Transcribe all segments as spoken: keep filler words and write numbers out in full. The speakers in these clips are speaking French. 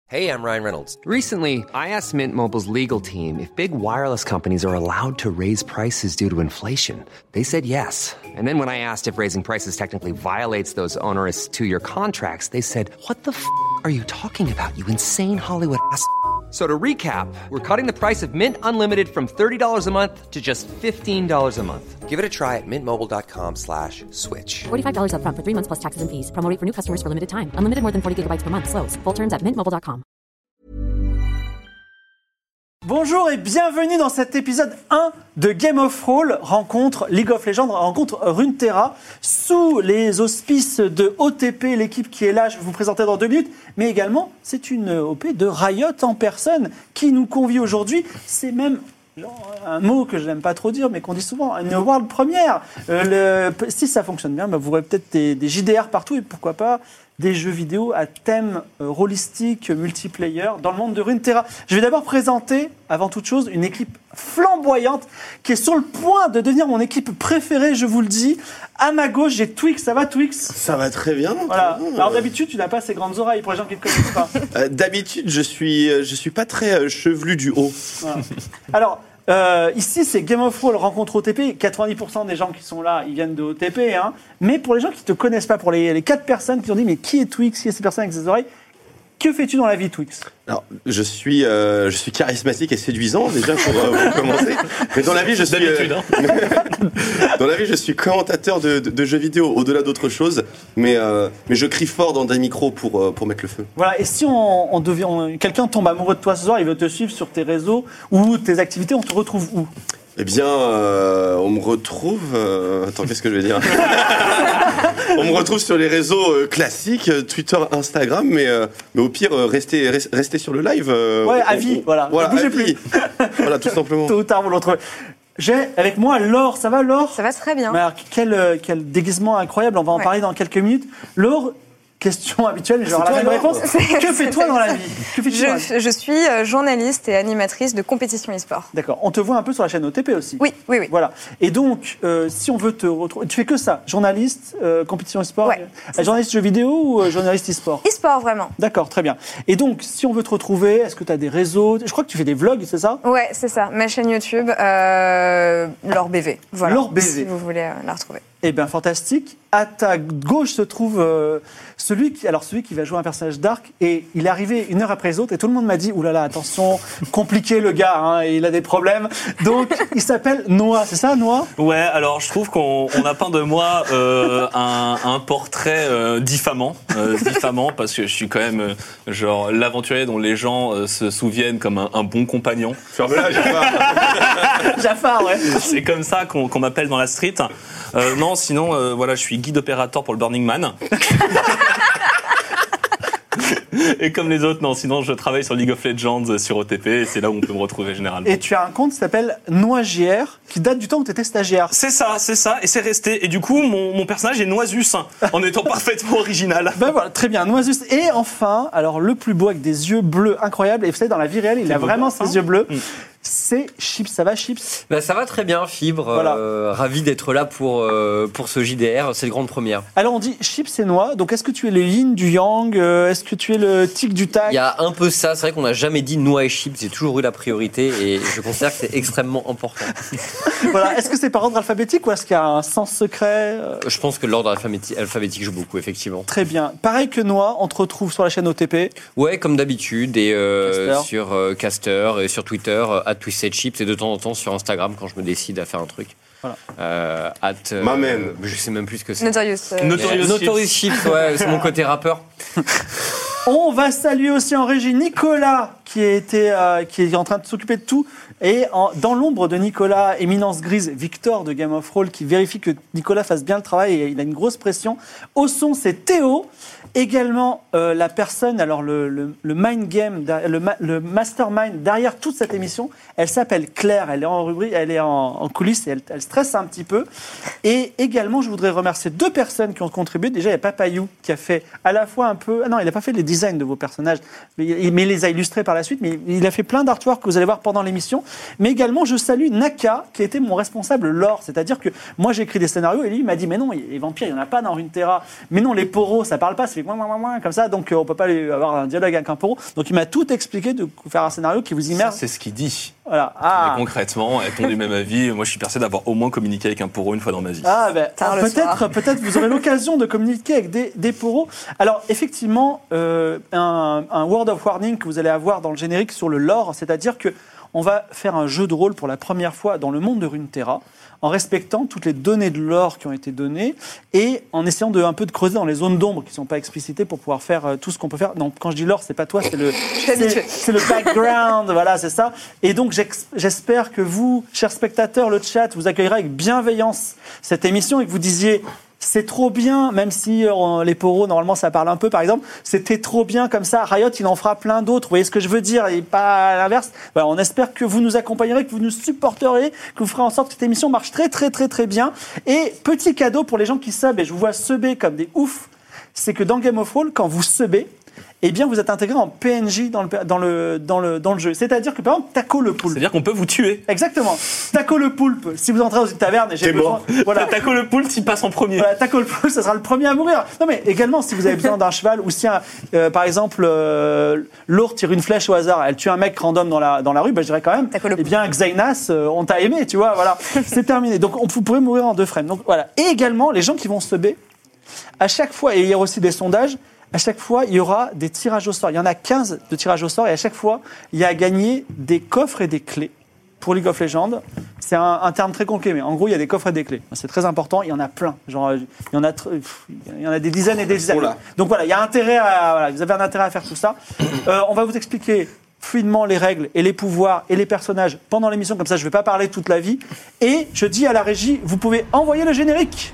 Hey, I'm Ryan Reynolds. Recently, I asked Mint Mobile's legal team if big wireless companies are allowed to raise prices due to inflation. They said yes. And then when I asked if raising prices technically violates those onerous two-year contracts, they said, what the f*** are you talking about, you insane Hollywood ass f- So to recap, we're cutting the price of Mint Unlimited from thirty dollars a month to just fifteen dollars a month. Give it a try at mintmobile.com slash switch. forty-five dollars up front for three months plus taxes and fees. Promo rate for new customers for limited time. Unlimited more than forty gigabytes per month. Slows full terms at mint mobile dot com. Bonjour et bienvenue dans cet épisode un de Game of Thrones, rencontre League of Legends, rencontre Runeterra, sous les auspices de O T P, l'équipe qui est là, je vais vous présenter dans deux minutes, mais également c'est une O P de Riot en personne qui nous convie aujourd'hui, c'est même un mot que je n'aime pas trop dire, mais qu'on dit souvent, une world première. Euh, le, si ça fonctionne bien, bah, vous aurez peut-être des, des J D R partout et pourquoi pas des jeux vidéo à thème euh, rôlistique, multiplayer, dans le monde de Runeterra. Je vais d'abord présenter, avant toute chose, une équipe flamboyante qui est sur le point de devenir mon équipe préférée, je vous le dis. À ma gauche, j'ai Twix. Ça va, Twix ? Ça va très bien. Voilà. Alors d'habitude, tu n'as pas ces grandes oreilles, pour les gens qui ne te connaissent pas. Euh, d'habitude, je suis, je suis pas très euh, chevelu du haut. Voilà. Alors, Euh, ici, c'est Game of Thrones, rencontre O T P. quatre-vingt-dix pour cent des gens qui sont là, ils viennent de O T P. Hein. Mais pour les gens qui ne te connaissent pas, pour les, les quatre personnes qui ont dit mais qui est Twix, qui est cette personne avec ses oreilles, que fais-tu dans la vie, Twix ? Alors, je suis, euh, je suis charismatique et séduisant déjà pour, euh, pour commencer. Mais dans la vie, je suis, euh, dans la vie, je suis commentateur de, de, de jeux vidéo, au-delà d'autres choses. Mais, euh, mais je crie fort dans des micros pour, euh, pour mettre le feu. Voilà. Et si on, on devient, on, quelqu'un tombe amoureux de toi ce soir, il veut te suivre sur tes réseaux ou tes activités, on te retrouve où ? Eh bien, euh, on me retrouve... Euh, attends, qu'est-ce que je vais dire ? On me retrouve sur les réseaux euh, classiques, Twitter, Instagram, mais, euh, mais au pire, euh, restez, restez sur le live. Euh, ouais, on, à vie, on, voilà. Voilà, ne bougez à plus. vie. Voilà, tout simplement. Tôt ou tard, vous le retrouvez. J'ai avec moi Laure. Ça va, Laure ? Ça va très bien. Alors, quel, quel déguisement incroyable. On va en ouais. parler dans quelques minutes. Laure, question habituelle, genre la même réponse. Que fais-toi dans la vie ? Que fais-tu dans la vie ? je, je suis journaliste et animatrice de compétition e-sport. D'accord. On te voit un peu sur la chaîne O T P aussi. Oui, oui, oui. Voilà. Et donc, euh, si on veut te retrouver, tu fais que ça, journaliste, euh, compétition e-sport. Ouais, euh, journaliste jeux vidéo ou euh, journaliste e-sport ? E-sport, vraiment. D'accord, très bien. Et donc, si on veut te retrouver, est-ce que tu as des réseaux ? Je crois que tu fais des vlogs, c'est ça ? Ouais, c'est ça. Ma chaîne YouTube, euh, Laure B V. Voilà. Laure B V. Si vous voulez euh, la retrouver. Eh bien, fantastique. À ta gauche se trouve euh, celui qui, alors celui qui va jouer un personnage dark, et il est arrivé une heure après les autres, et tout le monde m'a dit, oulala, attention, compliqué le gars, hein, il a des problèmes. Donc, il s'appelle Noah, c'est ça, Noah ? Ouais, alors je trouve qu'on on a peint de moi euh, un, un portrait euh, diffamant, euh, diffamant, parce que je suis quand même euh, genre l'aventurier dont les gens euh, se souviennent comme un, un bon compagnon. Ferme-la, Jafar. Jafar, ouais. C'est comme ça qu'on, qu'on m'appelle dans la street. Euh, non, sinon, euh, voilà, je suis guide opérateur pour le Burning Man. Et comme les autres, non, sinon je travaille sur League of Legends, sur O T P, et c'est là où on peut me retrouver généralement. Et tu as un compte qui s'appelle NoahJR, qui date du temps où tu étais stagiaire. C'est ça, c'est ça, et c'est resté. Et du coup, mon, mon personnage est Noisus, en étant parfaitement original. Ben voilà, très bien, Noisus. Et enfin, alors le plus beau avec des yeux bleus incroyables, et vous savez, dans la vie réelle, il c'est a vraiment gosse, ses hein. yeux bleus. Mm. C'est Chips, ça va Chips ? Bah, ça va très bien, Fibre. Voilà. Euh, ravi d'être là pour, euh, pour ce J D R, c'est une grande première. Alors on dit Chips et Noah, donc est-ce que tu es le yin du yang ? euh, Est-ce que tu es le tic du tac ? Il y a un peu ça, c'est vrai qu'on n'a jamais dit Noah et Chips, j'ai toujours eu la priorité et je considère que c'est extrêmement important. Voilà. Est-ce que c'est par ordre alphabétique ou est-ce qu'il y a un sens secret ? euh Je pense que l'ordre alphabétique, alphabétique joue beaucoup, effectivement. Très bien. Pareil que Noah, on te retrouve sur la chaîne O T P. Ouais, comme d'habitude, et euh, Caster. sur euh, Caster, et sur Twitter, euh, at TwistedChips, et de temps en temps sur Instagram quand je me décide à faire un truc. Voilà. Euh, at, euh, Ma man. je sais même plus ce que c'est. Notorious. Euh, Notorious Euh, Notorious Chips, ouais, c'est mon côté rappeur. On va saluer aussi en régie Nicolas qui, a été, euh, qui est en train de s'occuper de tout. Et en, dans l'ombre de Nicolas, éminence grise, Victor de Game of Thrones qui vérifie que Nicolas fasse bien le travail et il a une grosse pression. Au son, c'est Théo. Également, euh, la personne, alors le, le, le mind game, le, le mastermind derrière toute cette émission, elle s'appelle Claire. Elle est en rubrique, elle est en, en coulisses et elle, elle stresse un petit peu. Et également, je voudrais remercier deux personnes qui ont contribué. Déjà, il y a Papayou qui a fait à la fois un peu. Ah non, il n'a pas fait les designs de vos personnages, mais, mais il les a illustrés par la la suite, mais il a fait plein d'artworks que vous allez voir pendant l'émission. Mais également, je salue Naka, qui a été mon responsable lore. C'est-à-dire que moi, j'ai écrit des scénarios et lui, il m'a dit, mais non, les vampires, il n'y en a pas dans Runeterra. Mais non, les poros, ça parle pas, ça fait moins, moins, moins, comme ça, donc euh, on peut pas aller avoir un dialogue avec un poro. Donc il m'a tout expliqué de faire un scénario qui vous immerge. Ça, c'est ce qu'il dit. Voilà. Ah. Mais concrètement, est-on du même avis? Moi, je suis persuadé d'avoir au moins communiqué avec un poro une fois dans ma vie. Ah, ben, Tard le peut-être, soir. peut-être vous aurez l'occasion de communiquer avec des, des poros. Alors, effectivement, euh, un, un word of warning que vous allez avoir dans le générique sur le lore, c'est-à-dire que on va faire un jeu de rôle pour la première fois dans le monde de Runeterra, en respectant toutes les données de lore qui ont été données et en essayant de un peu de creuser dans les zones d'ombre qui ne sont pas explicitées pour pouvoir faire euh, tout ce qu'on peut faire. Non, quand je dis lore, c'est pas toi, c'est le, suis habituée. c'est, c'est le background, voilà, c'est ça. Et donc j'ex- j'espère que vous, chers spectateurs, le chat, vous accueillerez avec bienveillance cette émission et que vous disiez c'est trop bien, même si euh, les poros, normalement, ça parle un peu, par exemple. C'était trop bien comme ça. Riot, il en fera plein d'autres. Vous voyez ce que je veux dire? Et pas à l'inverse. Voilà, on espère que vous nous accompagnerez, que vous nous supporterez, que vous ferez en sorte que cette émission marche très, très, très, très bien. Et petit cadeau pour les gens qui sub, et je vous vois subber comme des oufs, c'est que dans Game of Thrones, quand vous subez, eh bien, vous êtes intégré en P N J dans le, dans le, dans le, dans le jeu. C'est-à-dire que, par exemple, Taco le poulpe. C'est-à-dire qu'on peut vous tuer. Exactement. Taco le poulpe, si vous entrez dans une taverne et j'ai T'es besoin... mort. Voilà. Taco le poulpe, il passe en premier. Voilà, Taco le poulpe, ça sera le premier à mourir. Non, mais également, si vous avez besoin d'un cheval ou si, un, euh, par exemple, euh, Laure tire une flèche au hasard, elle tue un mec random dans la, dans la rue, bah, je dirais quand même, Taco le eh poulpe. bien, Xainas, euh, on t'a aimé, tu vois, voilà. C'est terminé. Donc, on, vous pourrez mourir en deux frames. Donc, voilà. Et également, les gens qui vont se subber, à chaque fois, et il y aura aussi des sondages, à chaque fois, il y aura des tirages au sort. Il y en a quinze de tirages au sort et à chaque fois, il y a à gagner des coffres et des clés pour League of Legends. C'est un, un terme très concret, mais en gros, il y a des coffres et des clés. C'est très important. Il y en a plein. Genre, il y en a, tr- pff, il y en a des dizaines et des dizaines. Oula. Donc voilà, il y a intérêt à, voilà, vous avez un intérêt à faire tout ça. Euh, on va vous expliquer fluidement les règles et les pouvoirs et les personnages pendant l'émission. Comme ça, je ne vais pas parler toute la vie. Et je dis à la régie, vous pouvez envoyer le générique.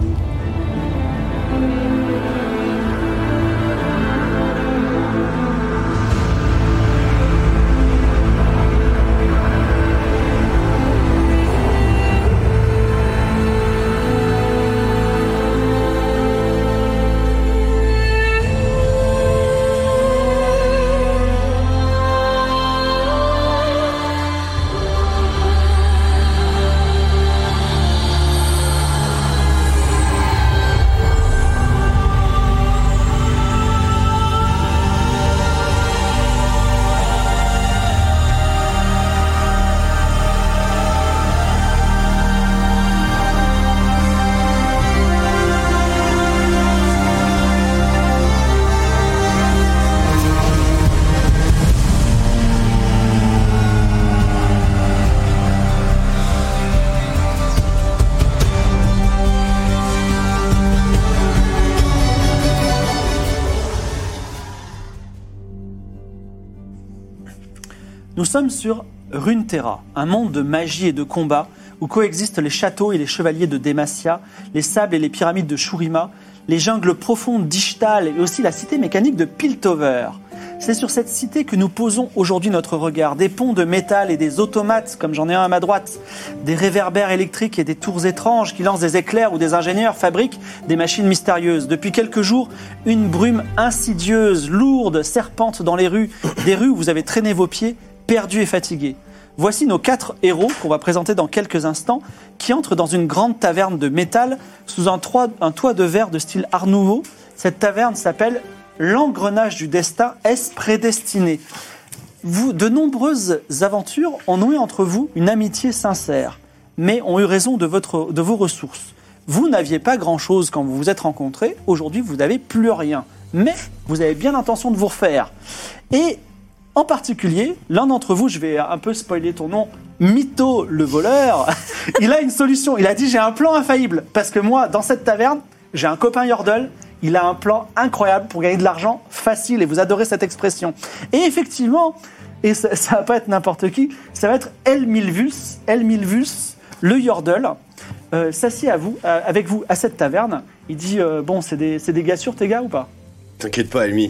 Nous sommes sur Runeterra, un monde de magie et de combat où coexistent les châteaux et les chevaliers de Demacia, les sables et les pyramides de Shurima, les jungles profondes d'Ishtal et aussi la cité mécanique de Piltover. C'est sur cette cité que nous posons aujourd'hui notre regard. Des ponts de métal et des automates, comme j'en ai un à ma droite, des réverbères électriques et des tours étranges qui lancent des éclairs où des ingénieurs fabriquent des machines mystérieuses. Depuis quelques jours, une brume insidieuse, lourde, serpente dans les rues, des rues où vous avez traîné vos pieds, perdus et fatigués. Voici nos quatre héros qu'on va présenter dans quelques instants, qui entrent dans une grande taverne de métal sous un, toit, un toit de verre de style Art Nouveau. Cette taverne s'appelle l'engrenage du destin. Est-ce prédestiné? Vous, de nombreuses aventures ont noué entre vous une amitié sincère, mais ont eu raison de, votre, de vos ressources. Vous n'aviez pas grand-chose quand vous vous êtes rencontrés. Aujourd'hui, vous n'avez plus rien. Mais vous avez bien l'intention de vous refaire. Et en particulier, l'un d'entre vous, je vais un peu spoiler ton nom, Mytho le voleur, il a une solution. Il a dit, j'ai un plan infaillible. Parce que moi, dans cette taverne, j'ai un copain Yordle. Il a un plan incroyable pour gagner de l'argent facile. Et vous adorez cette expression. Et effectivement, et ça, ça va pas être n'importe qui, ça va être Elmilvus, Elmilvus, le Yordle, euh, s'assied à vous, euh, avec vous à cette taverne. Il dit, euh, bon, c'est des, c'est des gars sûrs tes gars ou pas? T'inquiète pas, Elmi.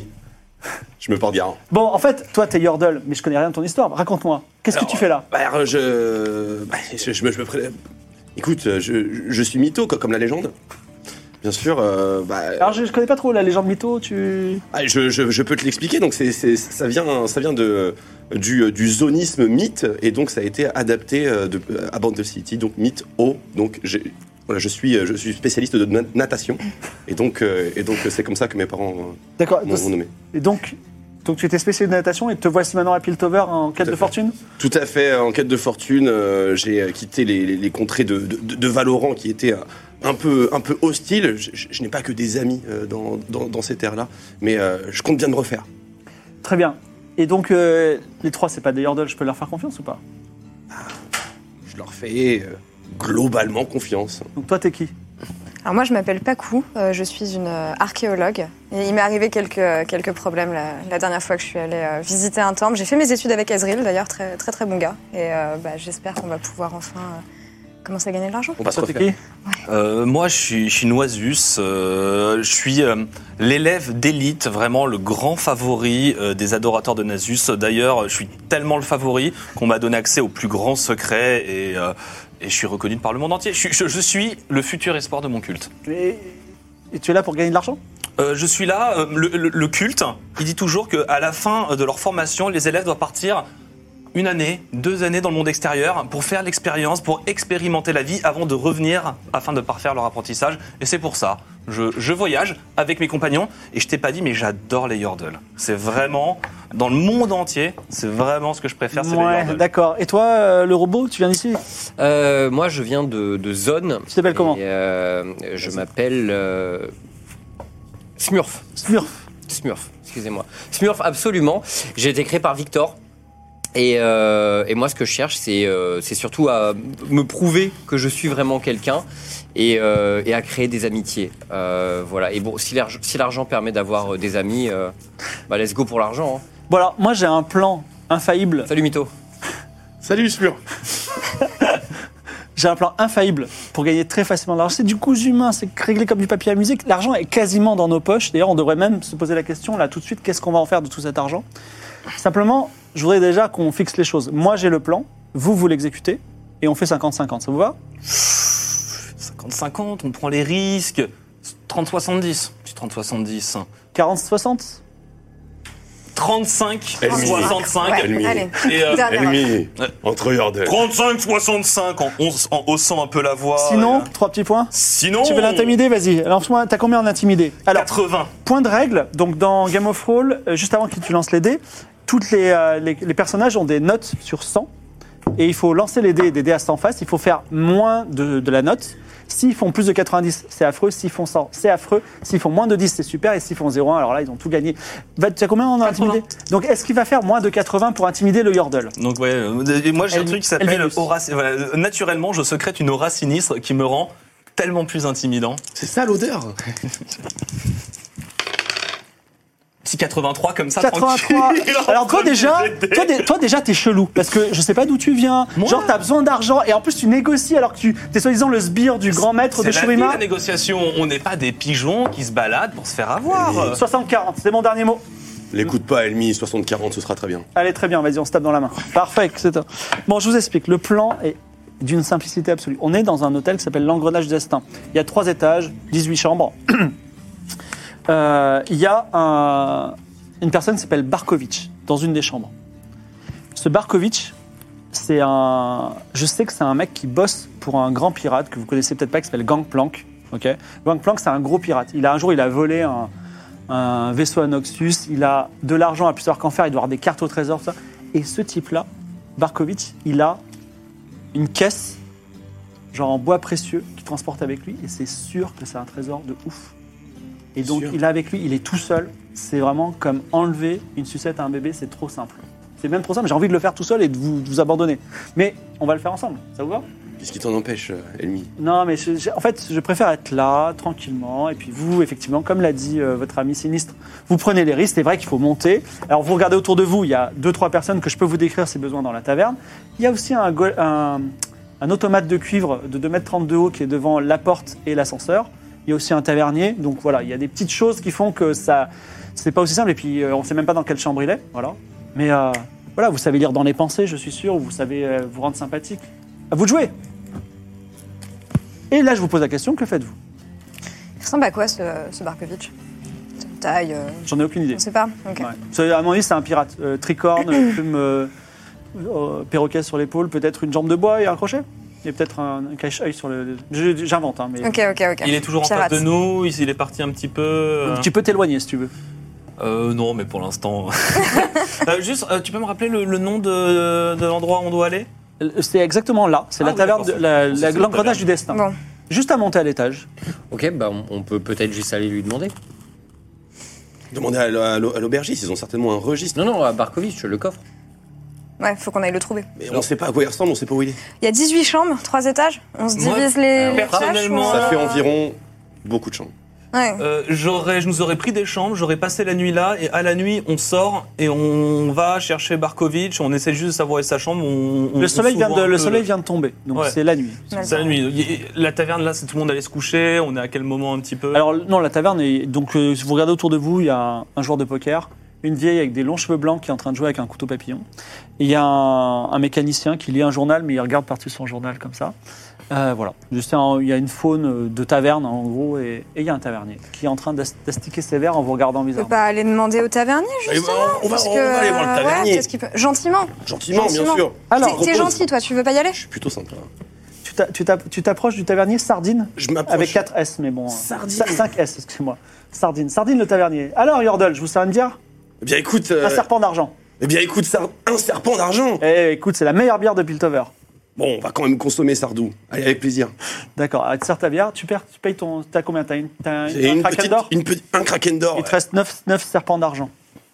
Je me porte garant. Bon, en fait, toi, t'es Yordle, mais je connais rien de ton histoire. Raconte-moi. Qu'est-ce Alors, que tu fais là? Bah, alors, je... Bah, je, je me, je me pré- Écoute, je, je suis Mytho, quoi, comme la légende. Bien sûr. Euh, bah, Alors, je, je connais pas trop la légende mytho, tu... ah, je, je, je peux te l'expliquer. Donc, c'est, c'est, ça vient, ça vient de, du, du zonisme mythe, et donc ça a été adapté de, à Band of City, donc mythe O. Donc, j'ai, voilà, je suis, je suis spécialiste de na- natation, et donc, euh, et donc c'est comme ça que mes parents euh, D'accord. m'ont, m'ont nommé. Et donc, donc, tu étais spécialiste de natation et te voici maintenant à Piltover en quête Tout à de fait. fortune. Tout à fait. En quête de fortune, euh, j'ai quitté les, les, les contrées de, de, de Valorant qui étaient euh, un peu, un peu hostiles. Je, je, je n'ai pas que des amis euh, dans, dans, dans ces terres-là, mais euh, je compte bien me refaire. Très bien. Et donc, euh, les trois, c'est pas des Yordles, je peux leur faire confiance ou pas? Je leur fais euh, globalement confiance. Donc, toi, t'es qui? Alors moi, je m'appelle Pakou, euh, je suis une euh, archéologue. Et il m'est arrivé quelques, quelques problèmes la, la dernière fois que je suis allée euh, visiter un temple. J'ai fait mes études avec Ezreal, d'ailleurs, très très, très bon gars. Et euh, bah, j'espère qu'on va pouvoir enfin euh, commencer à gagner de l'argent. On va se Toi, t'es refaire. qui? Euh, moi, je suis, je suis Noisus. Euh, je suis euh, l'élève d'élite, vraiment le grand favori euh, des adorateurs de Nasus. D'ailleurs, je suis tellement le favori qu'on m'a donné accès aux plus grands secrets et, euh, et je suis reconnu par le monde entier. Je, suis- je- je suis le futur espoir de mon culte. Et, et tu es là pour gagner de l'argent? Euh, je suis là, euh, le, le- le culte, il dit toujours qu'à la fin de leur formation, les élèves doivent partir une année, deux années dans le monde extérieur pour faire l'expérience, pour expérimenter la vie avant de revenir afin de parfaire leur apprentissage. Et c'est pour ça, je, je voyage avec mes compagnons et je t'ai pas dit, mais j'adore les Yordles. C'est vraiment, dans le monde entier, c'est vraiment ce que je préfère, c'est les Ouais, Yordles. d'accord. Et toi, euh, le robot, tu viens d'ici? Euh, moi, je viens de, de Zone. Tu t'appelles comment? Et, euh, Je m'appelle euh, Smurf. Smurf. Smurf, excusez-moi. Smurf, absolument. J'ai été créé par Victor. Et, euh, et moi, ce que je cherche, c'est euh, c'est surtout à me prouver que je suis vraiment quelqu'un et, euh, et à créer des amitiés. Euh, voilà. Et bon, si l'argent, si l'argent permet d'avoir euh, des amis, euh, bah let's go pour l'argent. Hein. Bon, alors, moi, j'ai un plan infaillible. Salut Mytho. Salut Smur. J'ai un plan infaillible pour gagner très facilement de l'argent. C'est du cousu humain, c'est réglé comme du papier à musique. L'argent est quasiment dans nos poches. D'ailleurs, on devrait même se poser la question, là, tout de suite, qu'est-ce qu'on va en faire de tout cet argent? Simplement, je voudrais déjà qu'on fixe les choses. Moi, j'ai le plan, vous, vous l'exécutez, et on fait cinquante cinquante. Ça vous va? cinquante cinquante, on prend les risques. trente soixante-dix. Petit trente soixante-dix. quarante soixante? trente-cinq Elmi. soixante-cinq. Ouais, Elmi. allez. Et, euh, Dernière. Ennemi, entre Yordles. trente-cinq soixante-cinq en, on- en haussant un peu la voix. Sinon, Et, euh, trois petits points. Sinon. Tu veux l'intimider? Vas-y. Alors, moi, t'as combien en intimidé? Alors, quatre-vingts. point de règle, donc dans Game of Thrones, euh, juste avant que tu lances les dés, toutes les, euh, les, les personnages ont des notes sur cent, et il faut lancer les dés, des dés à cent faces, il faut faire moins de, de la note. S'ils font plus de quatre-vingt-dix, c'est affreux. S'ils font cent, c'est affreux. S'ils font moins de dix, c'est super. Et s'ils font zéro virgule un, alors là, ils ont tout gagné. Va- Tu as combien en intimidé? Donc, est-ce qu'il va faire moins de quatre-vingts pour intimider le Yordle? Donc ouais, euh, et moi j'ai un El- truc qui s'appelle Elvinus. aura. Voilà, euh, naturellement, je secrète une aura sinistre qui me rend tellement plus intimidant. C'est ça l'odeur. Petit quatre-vingt-trois comme ça. quatre-vingt-trois. tranquille, en Alors toi premier déjà, jet de dés. toi, dé- toi déjà t'es chelou parce que je sais pas d'où tu viens. Moi Genre t'as besoin d'argent et en plus tu négocies alors que tu es soi-disant le sbire du grand maître de C'est la vie, Shurima. la négociation. On n'est pas des pigeons qui se baladent pour se faire avoir. soixante quarante, c'est mon dernier mot. L'écoute pas, Elmi, soixante quarante, ce sera très bien. Allez très bien, vas-y on se tape dans la main. Parfait, c'est un- Bon je vous explique, le plan est d'une simplicité absolue. On est dans un hôtel qui s'appelle l'Engrenage du Destin. Il y a trois étages, dix-huit chambres. Euh, Il y a un... une personne qui s'appelle Barkovitch dans une des chambres. Ce Barkovitch, c'est un... Je sais que c'est un mec qui bosse pour un grand pirate que vous connaissez peut-être pas, qui s'appelle Gangplank. Ok. Gangplank, c'est un gros pirate. Il a un jour, il a volé un, un vaisseau à Noxus. Il a de l'argent à plus savoir qu'en faire. Il doit avoir des cartes au trésor, tout ça. Et ce type-là, Barkovitch, il a une caisse, genre en bois précieux, qu'il transporte avec lui. Et c'est sûr que c'est un trésor de ouf. Et donc, Sûr. il a avec lui, il est tout seul. C'est vraiment comme enlever une sucette à un bébé, c'est trop simple. C'est même trop simple, j'ai envie de le faire tout seul et de vous, de vous abandonner. Mais on va le faire ensemble, ça vous va? Qu'est-ce qui t'en empêche, euh, Elmi? Non, mais je- je- en fait, je préfère être là, tranquillement. Et puis vous, effectivement, comme l'a dit euh, votre ami sinistre, vous prenez les risques. C'est vrai qu'il faut monter. Alors, vous regardez autour de vous, il y a deux, trois personnes que je peux vous décrire si besoin dans la taverne. Il y a aussi un, go- un, un automate de cuivre de deux mètres trente de haut qui est devant la porte et l'ascenseur. Il y a aussi un tavernier. Donc voilà, il y a des petites choses qui font que ça, c'est pas aussi simple. Et puis, euh, on ne sait même pas dans quelle chambre il est. Voilà. Mais euh, voilà, vous savez lire dans les pensées, je suis sûr. Vous savez euh, vous rendre sympathique. À vous de jouer. Et là, je vous pose la question, que faites-vous? Il ressemble à quoi ce, ce Barkovitch? Taille euh, J'en ai aucune idée. On sait pas. Ok. Ouais. C'est- À mon avis, c'est un pirate. Euh, tricorne, plume, euh, euh, perroquet sur l'épaule, peut-être une jambe de bois et un crochet. Et peut-être un, un cache-œil sur le. je- J'invente, hein, mais. Ok, ok, ok. Il est toujours en Pirate. face de nous, il il est parti un petit peu. euh, Tu peux t'éloigner si tu veux. Euh, non, mais pour l'instant. Euh, juste, euh, tu peux me rappeler le, le nom de, de l'endroit où on doit aller? C'est exactement là. C'est Ah la oui, taverne, de, d'accord, la- c'est- la- c'est la l'engrenage taverne. du destin. Bon. Juste à monter à l'étage. Ok, bah on, on peut peut-être juste aller lui demander. Demandez à, l'au- à l'au- à l'aubergiste, ils ont certainement un registre. Non, non, à Barkovitch, le coffre. Ouais, faut qu'on aille le trouver. Mais on sait pas à quoi il ressemble, on sait pas où il est. Il y a dix-huit chambres, trois étages. On se Moi, divise les, les personnellement, tâches, ou- Ça fait environ beaucoup de chambres. Ouais. Euh, j'aurais, je nous aurais pris des chambres, j'aurais passé la nuit là, et à la nuit, on sort et on va chercher Barkovitch, on essaie juste de savourer sa chambre. On, on- Le on soleil, vient s'ouvre de, un le peu soleil vient de tomber, donc Ouais. c'est la nuit. C'est la nuit. Y- La taverne là, c'est tout le monde allait se coucher, on est à quel moment un petit peu? Alors non, la taverne est donc euh, si vous regardez autour de vous, il y a un, un joueur de poker, une vieille avec des longs cheveux blancs qui est en train de jouer avec un couteau papillon. Et il y a un, un mécanicien qui lit un journal, mais il regarde par-dessus son journal comme ça. Euh, voilà. Juste un- il y a une faune de taverne en gros, et et il y a un tavernier qui est en train d'as- d'astiquer ses verres en vous regardant On peut bizarrement. pas aller demander au tavernier, Eh ben, justement on va- parce on que, va aller voir le euh, ouais, tavernier. peut-être qu'il peut- Gentiment. Gentiment, bien Gentiment. sûr. Alors, T'es- Je T'es propose- gentil, toi, tu veux pas y aller? Je suis plutôt sympa. Tu t'a- tu t'a- tu t'approches du tavernier Sardine Je m'approche. avec quatre S, mais bon. Sardine. cinq S, excusez-moi. Sardine. Sardine le tavernier. Alors Yordle, je vous sers une bière? Eh bien écoute, euh, Un serpent d'argent. eh bien écoute, Sar- un serpent d'argent. Eh écoute, c'est la meilleure bière de Piltover. Bon, on va quand même consommer Sardou. Allez, avec plaisir. D'accord, allez, tu sers ta bière, tu, perds, tu payes ton. T'as combien? T'as une, t'as un, J'ai un une kraken petite, d'or? une petite, un kraken d'or. Il te reste neuf serpents d'argent.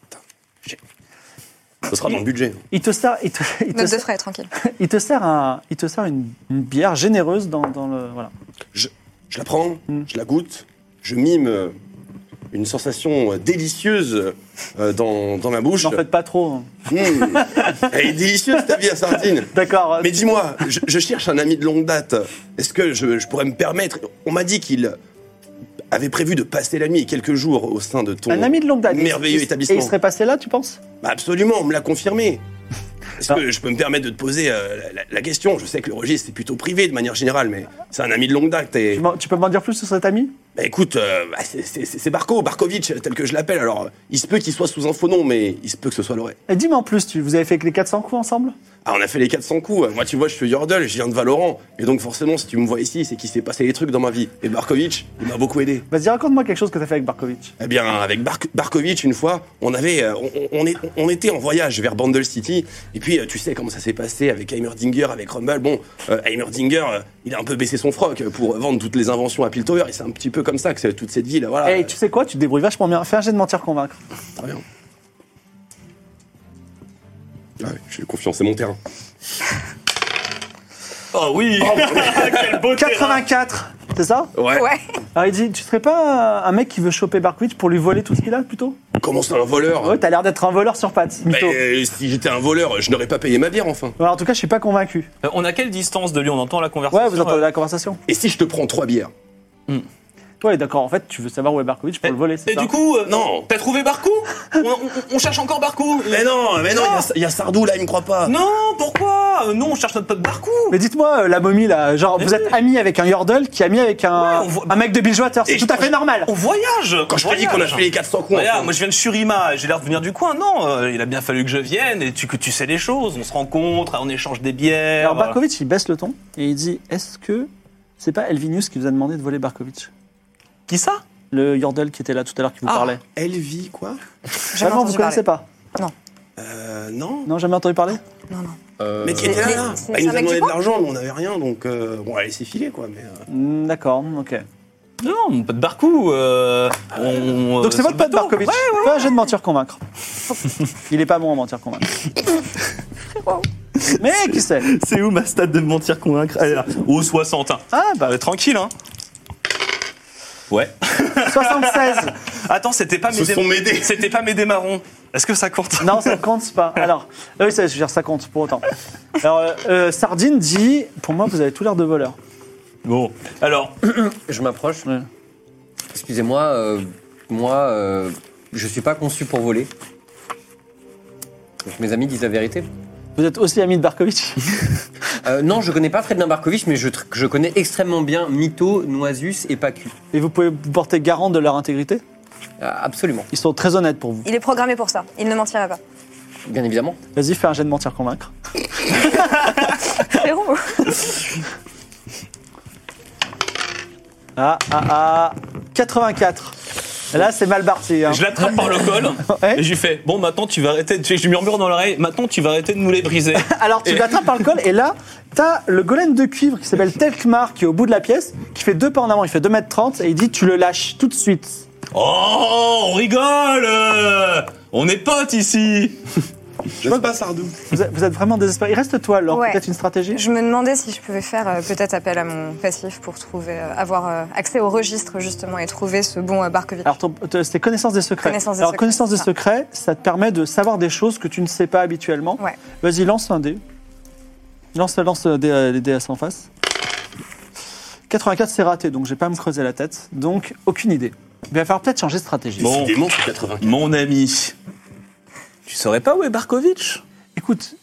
Ce sera dans le budget. Il te sert, il te, il te Note de sert, frais, tranquille. il te sert, un, il te sert une, une bière généreuse dans, dans le. Voilà. Je, je la prends, Mm. je la goûte, je mime euh, une sensation euh, délicieuse euh, dans, dans ma bouche. N'en faites pas trop. Mmh. Elle est délicieuse ta bière, Sardine. D'accord. Mais dis-moi, je, je cherche un ami de longue date. Est-ce que je, je pourrais me permettre... On m'a dit qu'il avait prévu de passer la nuit et quelques jours au sein de ton Un ami de longue date. merveilleux Et- établissement. Et il serait passé là, tu penses? Bah absolument, on me l'a confirmé. Est-ce Ah. que je peux me permettre de te poser euh, la, la- la question? Je sais que le registre c'est plutôt privé de manière générale, mais c'est un ami de longue date. Et... tu, m'en- tu peux m'en dire plus sur cet ami? Bah écoute, euh, bah, c'est- c'est c'est Barko, Barkovitch, tel que je l'appelle. Alors, il se peut qu'il soit sous un faux nom, mais il se peut que ce soit vrai. Et dis-moi en plus, tu, vous avez fait que les quatre cents coups ensemble? Ah, on a fait les quatre cents coups. Moi, tu vois, je suis Yordle, je viens de Valorant. Et donc, forcément, si tu me vois ici, c'est qu'il s'est passé des trucs dans ma vie. Et Barkovitch, il m'a beaucoup aidé. Vas-y, raconte-moi quelque chose que t'as fait avec Barkovitch. Eh bien, avec Bar Barkovitch, une fois, on avait, euh, on, on, est, on était en voyage vers Bandle City. Et puis, euh, tu sais comment ça s'est passé avec Heimerdinger, avec Rumble. Bon, euh, Heimerdinger, euh, il a un peu baissé son froc pour vendre toutes les inventions à Piltover. Et c'est un petit peu comme ça que c'est toute cette ville. Voilà. Eh, tu sais quoi? Tu te débrouilles vachement bien. Fais un jet de mentir convaincre. Très bien. Ah ouais, j'ai confiance, c'est mon terrain. Oh oui. Quel beau terrain. quatre-vingt-quatre, c'est ça? Ouais. Ouais. Alors il dit, tu serais pas un mec qui veut choper Barkovitch pour lui voler tout ce qu'il a plutôt? Comment c'est un voleur? Ouais, t'as l'air d'être un voleur sur pattes, Bah, mytho. euh, si j'étais un voleur, je n'aurais pas payé ma bière, enfin. Ouais, en tout cas, je suis pas convaincu. Euh, on a quelle distance de lui? On entend la conversation? Ouais, vous entendez euh, la conversation? Et si je te prends trois bières? Ouais, d'accord. En fait, tu veux savoir où est Barkovitch pour Et, le voler, c'est et ça? du coup, euh, Non. T'as trouvé Barkou? on, on- on cherche encore Barkou. Mais non, mais non, il y a- il y, a Sardou là, il me croit pas. Non, pourquoi? Euh, Non, on cherche notre pote Barkou. Mais dites-moi, euh, la momie là, genre, vous êtes ami avec un Yordle qui est ami avec un, Ouais, on voit- un mec de Bilgewater, c'est Et tout à je- fait normal. On voyage. Quand je on te dis qu'on a voyage. fait les quatre cents coups, Regarde, enfin. moi je viens de Shurima, j'ai l'air de venir du coin. Non, euh, il a bien fallu que je vienne et tu, que tu sais les choses. On se rencontre, on échange des bières. Alors Barkovitch, il baisse le ton et il dit, est-ce que c'est pas Elvinius qui vous a demandé de voler Barkovitch? Qui ça? Le Yordle qui était là tout à l'heure qui vous Ah. parlait. Elvie, quoi? Jamais Vraiment, vous entendu connaissez parler. pas? Euh, non. Non, jamais entendu parler? Non, non. Euh, Mais qui était là, mais là c'est- Bah, c'est il un nous a mec demandé du de l'argent, mais on n'avait rien, donc euh, bon, on a laissé filer, quoi. Mais, euh, Hmm, D'accord, ok. Non, mon pote Barkou. Euh, on, Donc c'est euh, votre pote bateau. Barkovitch. Fais un jet de mentir convaincre. Il est pas bon en mentir convaincre. Mais qui sait? C'est où ma stat de mentir convaincre? Elle est là. Au soixante. Ah bah Euh, tranquille, hein. Ouais. soixante-seize. Attends, c'était pas Ce mes dé- sont mes dés. C'était pas mes démarrons. Est-ce que ça compte? Non, ça compte pas. Alors, euh, oui, ça, je veux dire, ça compte pour autant. Alors, euh, euh, Sardine dit, pour moi, vous avez tout l'air de voleur. Bon. Alors, Je m'approche. Ouais. Excusez-moi, euh, moi, euh, je suis pas conçu pour voler. Donc mes amis disent la vérité. Vous êtes aussi ami de Barkovitch? Euh, non, je connais pas Fredin Barkovitch, mais je, tr- je connais extrêmement bien Mytho, Noisus et Pacu. Et vous pouvez vous porter garant de leur intégrité? Euh, absolument, Ils sont très honnêtes pour vous. Il est programmé pour ça. Il ne mentirait pas. bien évidemment. Vas-y, fais un jet de mentir convaincre. Frérot. Ah, ah, ah. quatre-vingt-quatre. Là, c'est mal parti. Hein. Je l'attrape par le col Ouais. et je lui fais bon maintenant tu vas arrêter. de- Je lui murmure dans l'oreille maintenant tu vas arrêter de nous les briser. Alors, tu Et- l'attrapes par le col, et là, t'as le golem de cuivre qui s'appelle Telkmar, qui est au bout de la pièce, qui fait deux pas en avant, il fait deux mètres trente, et il dit tu le lâches tout de suite. Oh on rigole euh, on est potes ici. Je sais pas, Sardou. Vous êtes, vous êtes vraiment désespéré. Il reste toi, alors Ouais. peut-être une stratégie? Je me demandais si je pouvais faire euh, peut-être appel à mon passif pour trouver, euh, avoir euh, accès au registre justement et trouver ce bon euh, Barkovitch. Alors, ton- t- c'est connaissance des secrets. Connaissance des Alors, secrets, connaissance des c'est ça. secrets, ça te permet de savoir des choses que tu ne sais pas habituellement. Ouais. Vas-y, lance un dé. Lance, lance euh, des- les dés à cent faces. quatre-vingt-quatre, c'est raté, donc je vais pas me creuser la tête. Donc, aucune idée. Il va falloir peut-être changer de stratégie. Bon. Décidément, c'est quatre-vingts. Mon ami, tu saurais pas où est Barkovitch? Écoute,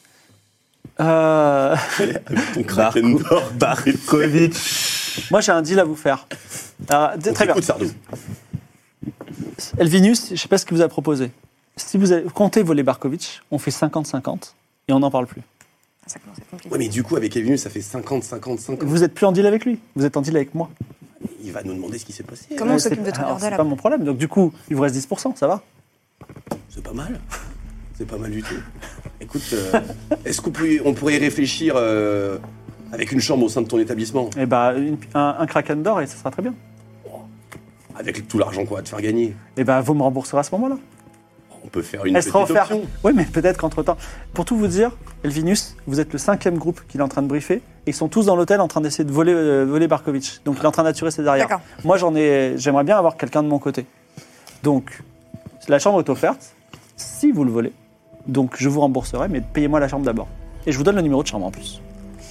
euh, Ton kraken d'or. Barkovitch. moi j'ai un deal à vous faire. Alors, d- On très bien. t'écoute, Sardou. Elvinus, je sais pas ce qu'il vous a proposé. Si vous avez, comptez voler Barkovitch, on fait cinquante cinquante et on n'en parle plus. Ça commence à être compliqué. Ouais, mais du coup, avec Elvinus, ça fait cinquante, cinquante, cinquante. Vous êtes plus en deal avec lui, vous êtes en deal avec moi. Il va nous demander ce qui s'est passé. Comment on Euh, s'occupe c'est- de tout le alors, bordel C'est pas après mon problème. Donc du coup, il vous reste dix pour cent, ça va? C'est pas mal. C'est pas mal du tout. Écoute, euh, est-ce qu'on peut, on pourrait y réfléchir euh, avec une chambre au sein de ton établissement? Eh ben, une- un, un kraken d'or et ça sera très bien. Avec tout l'argent qu'on va te faire gagner. Eh ben, vous me rembourserez à ce moment-là. On peut faire une Elle petite sera offerte. option. Oui, mais peut-être qu'entre-temps. Pour tout vous dire, Elvinus, vous êtes le cinquième groupe qu'il est en train de briefer et ils sont tous dans l'hôtel en train d'essayer de voler, euh, voler Barkovitch. Donc il est en train d'assurer ses arrières. D'accord. Moi, j'en ai, j'aimerais bien avoir quelqu'un de mon côté. Donc, la chambre est offerte si vous le volez. Donc je vous rembourserai, mais payez-moi la chambre d'abord. Et je vous donne le numéro de chambre en plus.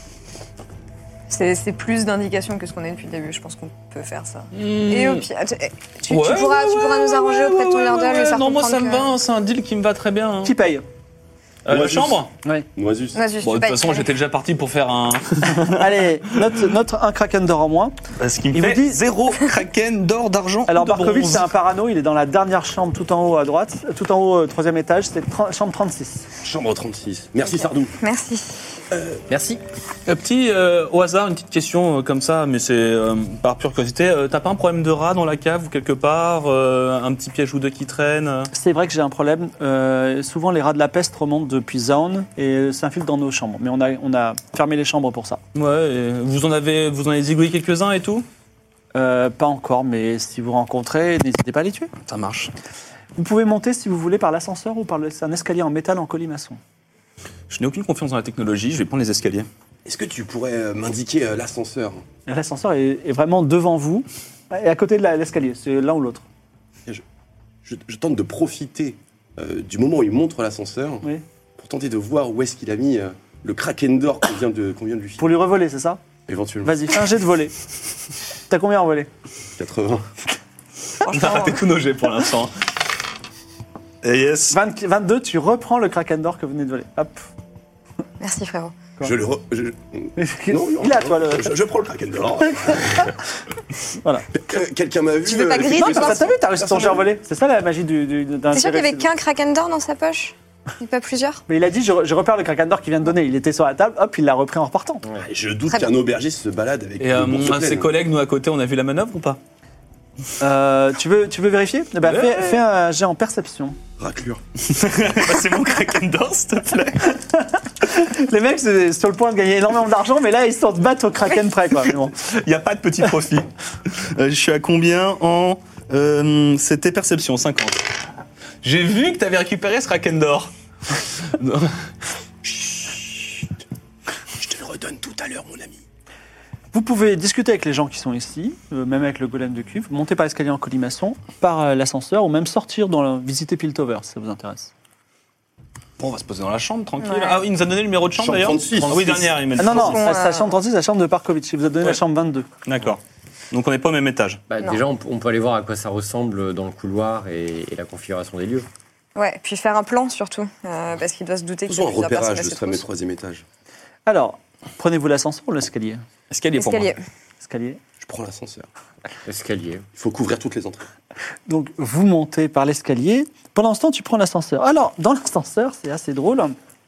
C'est c'est plus d'indications que ce qu'on a depuis le début. Je pense qu'on peut faire ça. Hmm. Et au pire, tu, tu- tu Ouais, pourras, tu ouais, pourras ouais, nous arranger ouais, auprès de ton ouais, Yordle ouais, et faire non, moi ça comprendre me que- va, c'est un deal qui me va très bien. Qui paye? Euh, Moi, chambre Oui. Noisus. Vas-y, je Bon, de suis pas toute façon, étonné. j'étais déjà parti pour faire un. Allez, notre, notre un kraken d'or en moins. Parce qu'il Il me vous fait dit- zéro kraken d'or, d'argent. Alors ou de Barkovitch, bronze. c'est un parano, il est dans la dernière chambre tout en haut à droite, tout en haut, euh, troisième étage, c'est tra- chambre trente-six. Chambre trente-six. Merci, Sardou. Merci. Merci. Un petit, euh, au hasard, une petite question euh, comme ça, mais c'est euh, par pure curiosité. Euh, T'as pas un problème de rat dans la cave ou quelque part euh, un petit piège ou deux qui traîne euh C'est vrai que j'ai un problème. Euh, souvent, les rats de la peste remontent depuis Zaun et s'infiltrent dans nos chambres. Mais on a, on a fermé les chambres pour ça. Ouais, et vous en avez, vous en avez zigouillé quelques-uns et tout? Euh, pas encore, mais si vous rencontrez, n'hésitez pas à les tuer. Ça marche. Vous pouvez monter, si vous voulez, par l'ascenseur ou par le- un escalier en métal en colimaçon. Je n'ai aucune confiance dans la technologie, je vais prendre les escaliers. Est-ce que tu pourrais euh, m'indiquer euh, l'ascenseur? L'ascenseur est, est vraiment devant vous et à côté de la- l'escalier. C'est l'un ou l'autre. je, je- je tente de profiter euh, du moment où il montre l'ascenseur Oui. pour tenter de voir où est-ce qu'il a mis euh, le kraken d'or qu'on vient de, qu'on vient de lui filer. Pour lui revoler, c'est ça? Éventuellement. Vas-y, fais un jet de voler. T'as combien en volée? quatre-vingts. On a Franchement, raté tous nos jets pour l'instant. Et yes. vingt vingt-deux, tu reprends le kraken d'or que vous venez de voler. Hop. merci frérot. Quoi Je le. re- je- Non, non, Il est à toi, le... Je, je prends le kraken d'or. Voilà. Euh, Quelqu'un m'a vu. Tu veux pas euh, griller, j'ai Non, fait toi ça ça. t'a vu, t'as réussi ton jet en volée. C'est ça la magie du, du, d'un T'es sûr qu'il y avait tiré- qu'un kraken d'or dans sa poche Et pas plusieurs? Mais il a dit, je, je repère le kraken d'or qu'il vient de donner. Il était sur la table, hop, il l'a repris en repartant. Ah, Je doute Très qu'un aubergiste se balade avec. Et euh, une bourse un de ses pleine. collègues, nous à côté, on a vu la manœuvre ou pas? Euh, tu, veux, tu veux vérifier? Eh ben, Ouais. fais, fais un jet en perception. Raclure. C'est mon kraken d'or, s'il te plaît. Les mecs, c'est sur le point de gagner énormément d'argent, mais là, ils sont de battre au kraken près, quoi. Mais bon. Il n'y a pas de petit profit. Euh, je suis à combien en. euh, C'était perception, cinquante. J'ai vu que tu avais récupéré ce kraken d'or. Non. Je te le redonne tout à l'heure, mon ami. Vous pouvez discuter avec les gens qui sont ici, euh, même avec le golem de cuivre, monter par l'escalier en colimaçon, par euh, l'ascenseur, ou même sortir dans le, visiter Piltover, si ça vous intéresse. Bon, on va se poser dans la chambre, tranquille. Ouais. Ah oui, il nous a donné le numéro de chambre Chambre d'ailleurs. trente-six. Ah oui, dernière, il m'a Ah dit. non, non, Bon, c'est la euh, chambre trente-six, la chambre de Parkovitch. Vous a donné Ouais. la chambre vingt-deux. D'accord. Donc on n'est pas au même étage. Bah, Non. déjà, on, peut- on peut aller voir à quoi ça ressemble dans le couloir et, et la configuration des lieux. Ouais, puis faire un plan surtout, euh, parce qu'il doit se douter qu'il y Faisons a un plusieurs personnes repérage à de cette ce fameux trousse. troisième étage. Alors, Prenez-vous l'ascenseur ou l'escalier? Escalier pour moi. Escalier. Escalier. Je prends l'ascenseur. Escalier. Il faut couvrir toutes les entrées. Donc, vous montez par l'escalier. Pendant ce temps, tu prends l'ascenseur. Alors, dans l'ascenseur, c'est assez drôle.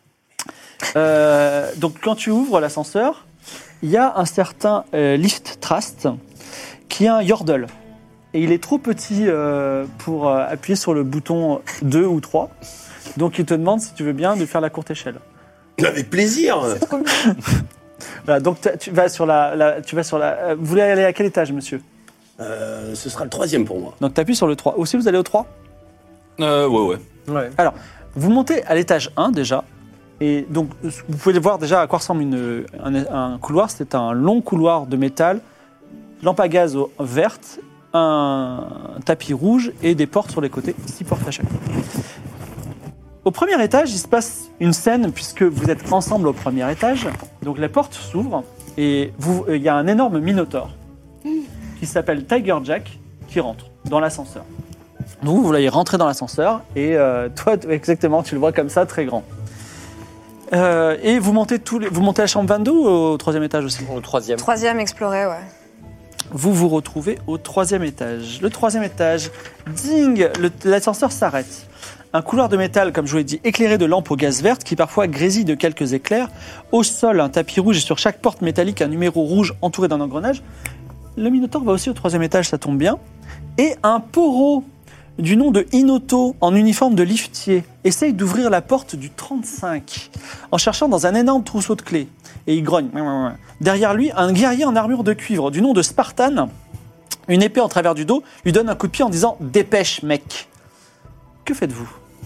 Euh, donc, quand tu ouvres l'ascenseur, il y a un certain euh, Lift Trust qui a un Yordle. Et il est trop petit euh, pour euh, appuyer sur le bouton deux ou trois. Donc, il te demande si tu veux bien de faire la courte échelle. Avec plaisir. Voilà, donc, tu vas sur la... la- tu vas sur la euh, vous voulez aller à quel étage, monsieur? Euh, ce sera le troisième pour moi. Donc, tu appuies sur le trois. Aussi, vous allez au trois? Euh, ouais, ouais. Ouais. Alors, vous montez à l'étage un déjà, et donc vous pouvez voir déjà à quoi ressemble une, un, un couloir. C'est un long couloir de métal, lampe à gaz au- verte, un tapis rouge et des portes sur les côtés, six portes à chaque fois. Au premier étage, il se passe une scène puisque vous êtes ensemble au premier étage. Donc les portes s'ouvrent et vous- il y a un énorme minotaure qui s'appelle Tiger Jack qui rentre dans l'ascenseur. Donc vous voulez rentrer dans l'ascenseur et euh, toi, t- exactement, tu le vois comme ça, très grand. Euh, et vous montez, tous les, vous montez à la chambre vingt-deux ou au troisième étage aussi? Au troisième. Troisième exploré, ouais. Vous vous retrouvez au troisième étage. Le troisième étage, ding, le- l'ascenseur s'arrête. Un couloir de métal, comme je vous l'ai dit, éclairé de lampes au gaz verte qui parfois grésillent de quelques éclairs. Au sol, un tapis rouge et sur chaque porte métallique, un numéro rouge entouré d'un engrenage. Le Minotaure va aussi au troisième étage, ça tombe bien. Et un poro du nom de Inoto en uniforme de liftier essaye d'ouvrir la porte du trente-cinq en cherchant dans un énorme trousseau de clés. Et il grogne. Derrière lui, un guerrier en armure de cuivre du nom de Spartan, une épée en travers du dos, lui donne un coup de pied en disant « Dépêche, mec !» Que faites-vous?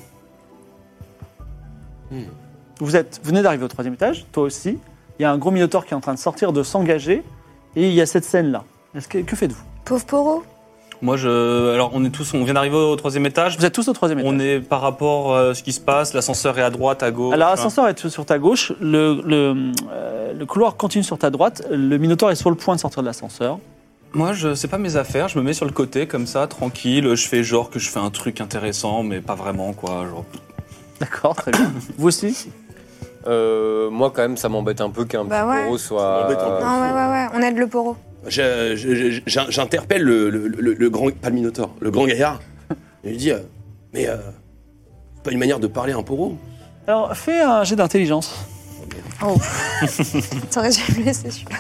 Vous, êtes, vous venez d'arriver au troisième étage, toi aussi. Il y a un gros Minotaure qui est en train de sortir, de s'engager. Et il y a cette scène-là. Est-ce que, que faites-vous? Pauvre Poro. Moi, je. Alors, on est tous. On vient d'arriver au troisième étage. Vous êtes tous au troisième étage. On est par rapport à ce qui se passe. L'ascenseur est à droite, à gauche. Alors, l'ascenseur est sur ta gauche. Le, le, euh, le couloir continue sur ta droite. Le Minotaure est sur le point de sortir de l'ascenseur. Moi, je sais pas mes affaires. Je me mets sur le côté, comme ça, tranquille. Je fais genre que je fais un truc intéressant, mais pas vraiment, quoi. Genre. D'accord, très bien. Vous aussi? Euh, moi, quand même, ça m'embête un peu qu'un Bah petit ouais. poro soit. m'embête un peu. Non, ouais, ouais, ouais. On aide le Poro. Je- je- je- J'interpelle le, le, le, le grand, pas le Minotaure, le grand gaillard. Et je lui dis, euh, mais euh, c'est pas une manière de parler à un poro. Alors, fais un jet d'intelligence. Oh. T'aurais dû me laisser celui-là.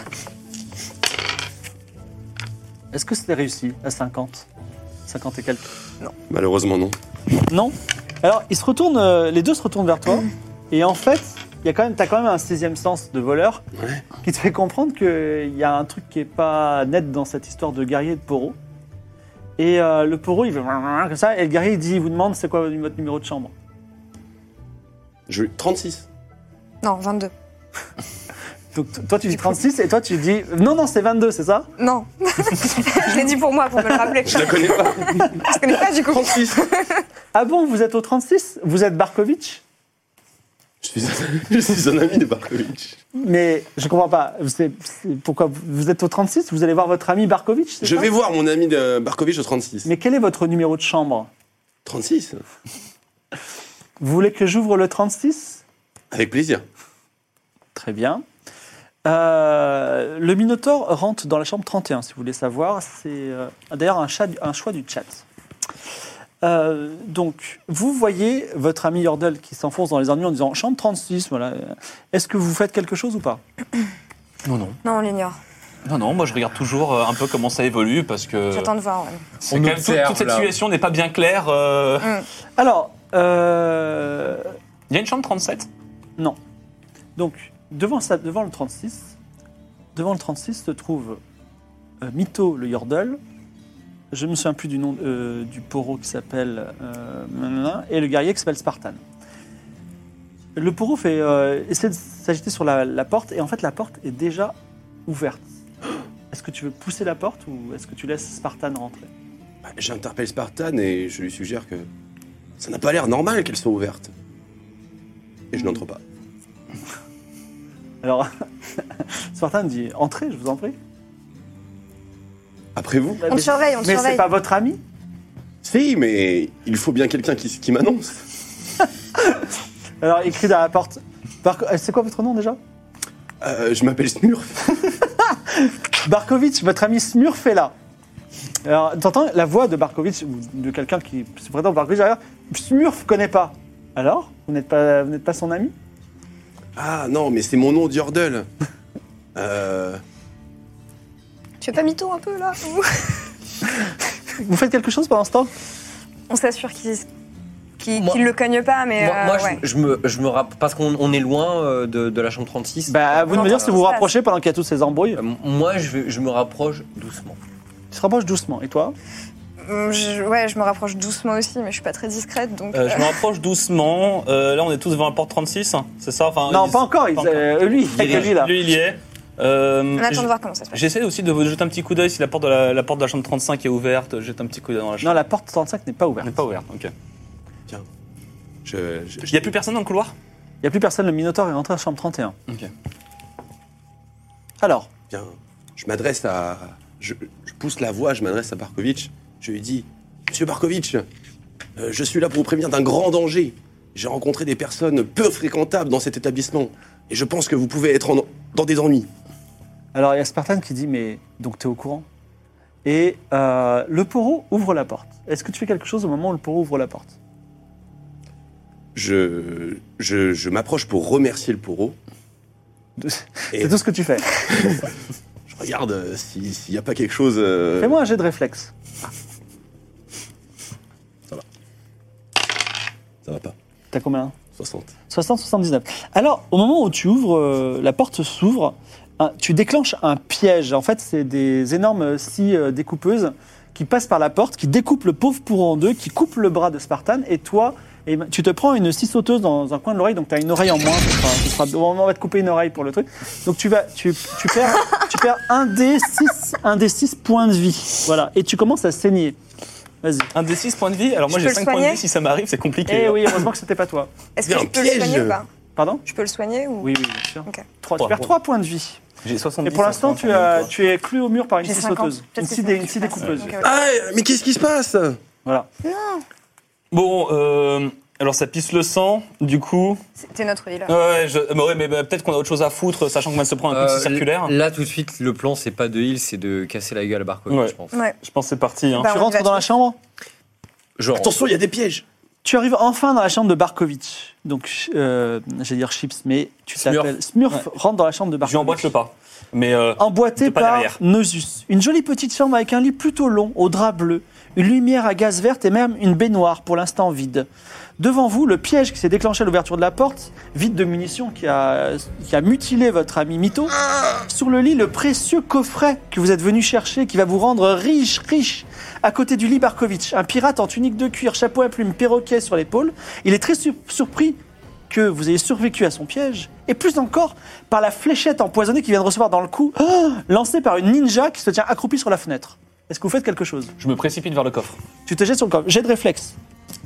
Est-ce que c'était réussi à cinquante? cinquante et quelques? Malheureusement, non. Non? Alors, ils se retournent, euh, les deux se retournent vers toi. Et en fait, il y a quand même, t'as quand même un sixième sens de voleur Ouais. qui te fait comprendre qu'il y a un truc qui est pas net dans cette histoire de guerrier et de poro. Et euh, le poro, il fait comme ça. Et le guerrier, il dit, il vous demande c'est quoi votre numéro de chambre. Je, trente-six. Non, vingt-deux. Donc t- toi, tu dis trente-six et toi, tu dis non, non, c'est vingt-deux, c'est ça? Non. Je l'ai dit pour moi, pour me le rappeler. Je la connais pas. Je connais pas du coup. trente-six. Ah bon, vous êtes au trente-six? Vous êtes Barkovitch? Je suis, un, je suis un ami de Barkovitch. Mais je comprends pas. C'est, c'est- pourquoi vous- vous êtes au trente-six? Vous allez voir votre ami Barkovitch, c'est Je ça? vais voir mon ami de Barkovitch au trente-six. Mais quel est votre numéro de chambre? trente-six. Vous voulez que j'ouvre le trente-six? Avec plaisir. Très bien. Euh, le Minotaure rentre dans la chambre trente et un, si vous voulez savoir. C'est euh, d'ailleurs un, chat- un choix du chat. Euh, donc, vous voyez votre ami Yordle qui s'enfonce dans les ennuis en disant « chambre trente-six », voilà. Est-ce que vous faites quelque chose ou pas? Non, non. Non, on l'ignore. Non, non. Moi, je regarde toujours euh, un peu comment ça évolue parce que. J'attends de voir, ouais. C'est On quand même toute, observe, toute cette là. situation n'est pas bien claire. euh. Alors, euh, Il y a une chambre trente-sept. non. Donc, devant, ça, devant le trente-six, devant le trente-six se trouve euh, Mito, le Yordle. Je ne me souviens plus du nom euh, du poro qui s'appelle euh, nanana, et le guerrier qui s'appelle Spartan. Le poro fait euh, essaie de s'agiter sur la, la porte et en fait la porte est déjà ouverte. Est-ce que tu veux pousser la porte ou est-ce que tu laisses Spartan rentrer? Bah, J'interpelle Spartan et je lui suggère que ça n'a pas l'air normal qu'elle soit ouverte. Et je n'entre pas. Alors Spartan dit entrez, je vous en prie. Après vous? On te surveille, on te Mais surveille. c'est pas votre ami? Si, mais il faut bien quelqu'un qui, qui m'annonce. Alors il crie dans la porte. Par- C'est quoi votre nom déjà? Euh, je m'appelle Smurf. Barkovitch, votre ami Smurf est là. Alors, t'entends la voix de Barkovitch, ou de quelqu'un qui se présente Barkovitch derrière. Smurf connaît pas. Alors, vous n'êtes pas, vous n'êtes pas son ami? Ah non, mais c'est mon nom d'Yordle. euh... Tu fais pas mytho un peu là ou... Vous faites quelque chose pendant ce temps? On s'assure qu'il qu'il Moi- qu'il le cogne pas, mais. Moi, euh, moi, ouais. je, je me, je me rapp- parce qu'on on est loin euh, de, de la chambre trente-six. Bah, à vous de me dire si vous vous rapprochez pendant qu'il y a toutes ces embrouilles. Euh, moi, je, vais- je me rapproche doucement. Tu te rapproches doucement. Et toi? Hum, je- ouais, je me rapproche doucement aussi, mais je suis pas très discrète, donc. Euh, je euh, me rapproche doucement. Euh, là, on est tous devant la porte trente-six, hein, c'est ça enfin, Non, ils- pas encore. ils- pas encore. euh, lui, il y a que lui là. Lui, il y est. Euh, On attend je- de voir comment ça se passe. J'essaie aussi de vous jeter un petit coup d'œil si la porte de la, la porte de la chambre trente-cinq est ouverte. Jette un petit coup d'œil dans la chambre. Non, la porte trente-cinq n'est pas Elle ouverte. n'est pas ouverte, ok. Je, je- Il n'y a plus personne dans le couloir? Il n'y a plus personne. Le Minotaure est rentré à la chambre trente et un. Ok. Alors, Bien, je m'adresse à... Je, je pousse la voix, je m'adresse à Barkovitch. Je lui dis, Monsieur Barkovitch, euh, je suis là pour vous prévenir d'un grand danger. J'ai rencontré des personnes peu fréquentables dans cet établissement. Et je pense que vous pouvez être en- dans des ennuis. alors il y a Spartan qui dit mais donc t'es au courant? Et euh, le Poro ouvre la porte. Est-ce que tu fais quelque chose au moment où le Poro ouvre la porte? Je, je, je m'approche pour remercier le Poro. Et C'est tout ce que tu fais. je regarde euh, si- s'il n'y a pas quelque chose... euh, Fais-moi un jet de réflexe. Ça va pas. T'as combien? soixante. soixante soixante-dix-neuf. Alors, au moment où tu ouvres, euh, la porte s'ouvre, un- tu déclenches un piège. En fait, c'est des énormes scies euh, découpeuses qui passent par la porte, qui découpent le pauvre Poro en deux, qui coupent le bras de Spartan, et toi, et ben, tu te prends une scie sauteuse dans un coin de l'oreille, donc tu as une oreille en moins. Ce sera, ce sera, on va te couper une oreille pour le truc. Donc tu vas, tu, tu perds, tu perds un des six, un des six points de vie. Voilà, et tu commences à saigner. Vas-y. Un des six points de vie. Alors moi, Je j'ai peux le cinq points de soigner vie. Si ça m'arrive, c'est compliqué. Eh hein. oui, heureusement que c'était pas toi. Est-ce Il y que a je un peux le soigner piège. ou pas? Pardon? Je peux le soigner ou. Oui, oui, bien sûr. Ok. Trois, tu Trois perds points. trois points de vie. J'ai soixante-dix. Et pour l'instant, tu, as, tu es cloué au mur par une J'ai scie cinquante. sauteuse. Peut-être Une que scie, c'est dé- ça une qui scie se passe. découpeuse. Ok, ok. Ah, mais qu'est-ce qui se passe? Voilà. Bon, euh, alors ça pisse le sang, du coup. C'était notre lit là. Ouais, je, mais, ouais, mais bah, peut-être qu'on a autre chose à foutre, sachant qu'on va se prendre un coup de Euh, scie circulaire. Là, tout de suite, le plan, c'est pas de heal, c'est de casser la gueule à Barkovitch, Ouais. je pense. Ouais. Je pense que c'est parti. Hein. Bah, Tu on y rentres va dans la tous. chambre. Genre, Attention, il y a des pièges. Tu arrives enfin dans la chambre de Barkovitch. Donc, euh, j'allais dire Chips, mais tu Smurf. t'appelles Smurf. Rentre dans la chambre de Je lui Barkovitch. emboîte le pas. Mais euh, Emboîté de pas par derrière. Nosus. Une jolie petite chambre avec un lit plutôt long, au drap bleu, une lumière à gaz verte et même une baignoire pour l'instant vide. Devant vous, le piège qui s'est déclenché à l'ouverture de la porte, vide de munitions qui a, qui a mutilé votre ami Mito. Sur le lit, le précieux coffret que vous êtes venu chercher, qui va vous rendre riche, riche. À côté du lit, Barkovitch, un pirate en tunique de cuir, chapeau à plumes, perroquet sur l'épaule. Il est très sur- surpris que vous ayez survécu à son piège, et plus encore par la fléchette empoisonnée qu'il vient de recevoir dans le cou, oh, lancée par une ninja qui se tient accroupie sur la fenêtre. Est-ce que vous faites quelque chose? je me précipite vers le coffre. Tu te jettes sur le corps. Jet de réflexe.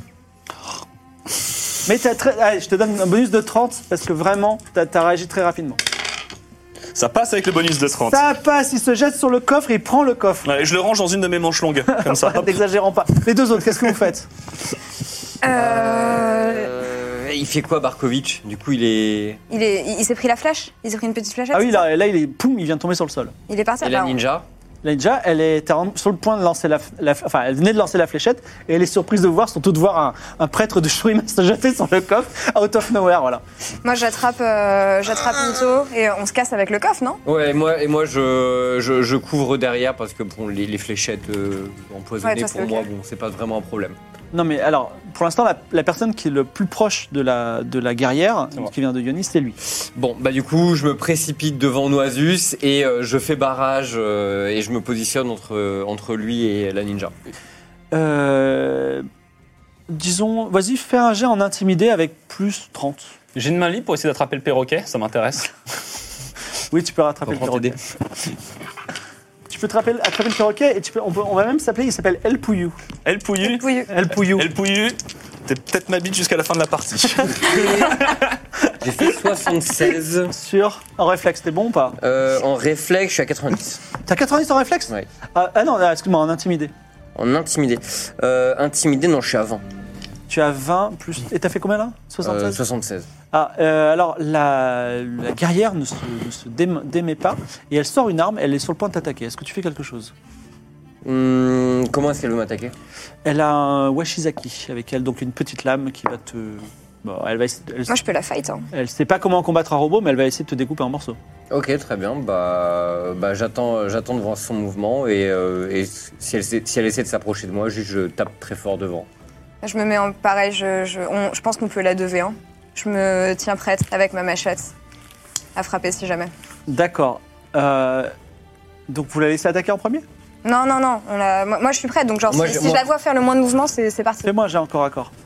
Mais t'as très... Allez, je te donne un bonus de trente parce que vraiment, t'as as réagi très rapidement. Ça passe avec le bonus de trente. Ça passe, il se jette sur le coffre et il prend le coffre. Ouais, je le range dans une de mes manches longues, comme ça. hop. N'exagérons pas. Les deux autres, qu'est-ce que vous faites? Euh, euh, il fait quoi, Barkovitch? Du coup, il est. il est, il, il s'est pris la flèche. Il s'est pris une petite flèchette. Ah oui, là, là, il est, poum, il vient de tomber sur le sol. Il est parti. Et la Bah, on- ninja? La ninja, elle est en- sur le point de lancer la, la- enfin, elle venait de lancer la fléchette et elle est surprise de voir, surtout de voir un, un prêtre de Shurima se jeter sur le coffre, out of nowhere, voilà. Moi, j'attrape, euh, j'attrape Mito et on se casse avec le coffre, non? Ouais, et moi, et moi je, je, je couvre derrière parce que bon, les, les fléchettes euh, empoisonnées, Ouais, toi, c'est pour moi, ok. bon, c'est pas vraiment un problème. Non mais alors, pour l'instant, la, la personne qui est le plus proche de la, de la guerrière, moi. qui vient de Ionis, c'est lui. Bon, bah du coup, je me précipite devant Noisus et euh, je fais barrage euh, et je me positionne entre, entre lui et la ninja. Euh, disons, vas-y, fais un jet en intimidé avec plus trente. J'ai une main libre pour essayer d'attraper le perroquet, ça m'intéresse. Oui, tu peux rattraper le Pour perroquet. Tu peux attraper, attraper le perroquet et tu peux, on, peut- on va même s'appeler, il s'appelle El Pouillou. Elle pouillu. Oui. El Pouillou. Elle pouillu. T'es peut-être ma bite jusqu'à la fin de la partie. J'ai fait soixante-seize. Sur en réflexe, t'es bon ou pas? Euh, en réflexe, je suis à quatre-vingt-dix. T'as quatre-vingt-dix en réflexe? Ouais. Ah, ah non, ah, excuse-moi, en intimidé. En intimidé. Euh, intimidé, non, je suis à vingt. Tu as vingt plus. Et t'as fait combien là? Euh, soixante-seize soixante-seize. Ah, euh, alors, la, la guerrière ne se, ne se dém- démet pas et elle sort une arme, elle est sur le point de t'attaquer. Est-ce que tu fais quelque chose? Hum, comment est-ce qu'elle veut m'attaquer? Elle a un washizaki avec elle, donc une petite lame qui va te... Bon, elle va essa- elle, Moi, je peux la fight. Hein. elle sait pas comment combattre un robot, mais elle va essayer de te découper en morceaux. Ok, très bien. Bah, bah j'attends, j'attends devant son mouvement et, euh, et si, elle, si elle essaie de s'approcher de moi, juste je tape très fort devant. Je me mets en pareil, je, je, on- je pense qu'on peut la deux v un. Je me tiens prête avec ma machette à frapper si jamais. D'accord. Euh, donc, vous la laissez attaquer en premier? Non, non, non. On la... moi, moi, je suis prête, donc genre, Moi, si, je- si moi- je la vois faire le moins de mouvement, c'est c'est parti. Fais-moi, j'ai encore à corps.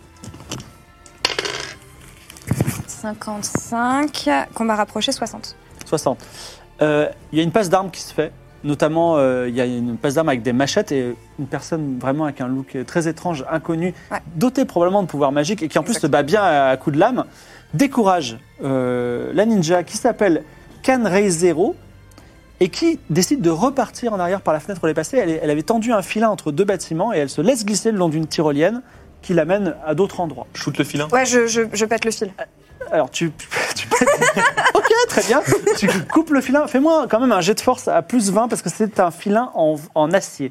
cinquante-cinq, combat rapproché, soixante. soixante. Euh, Il y a une passe d'armes qui se fait. Notamment, euh, il y a une passe d'armes avec des machettes et une personne vraiment avec un look très étrange, inconnu, Ouais. dotée probablement de pouvoirs magiques et qui en plus se bat bien à, à coups de lame, décourage euh, la ninja qui s'appelle Kanrei Zero et qui décide de repartir en arrière par la fenêtre où elle est passée. Elle, est- elle avait tendu un filin entre deux bâtiments et elle se laisse glisser le long d'une tyrolienne qui l'amène à d'autres endroits. Shoot le filin. Ouais, je, je, je pète le fil. Alors tu, tu ok, très bien. Tu coupes le filin. Fais-moi quand même un jet de force à plus vingt parce que c'est un filin en, en acier.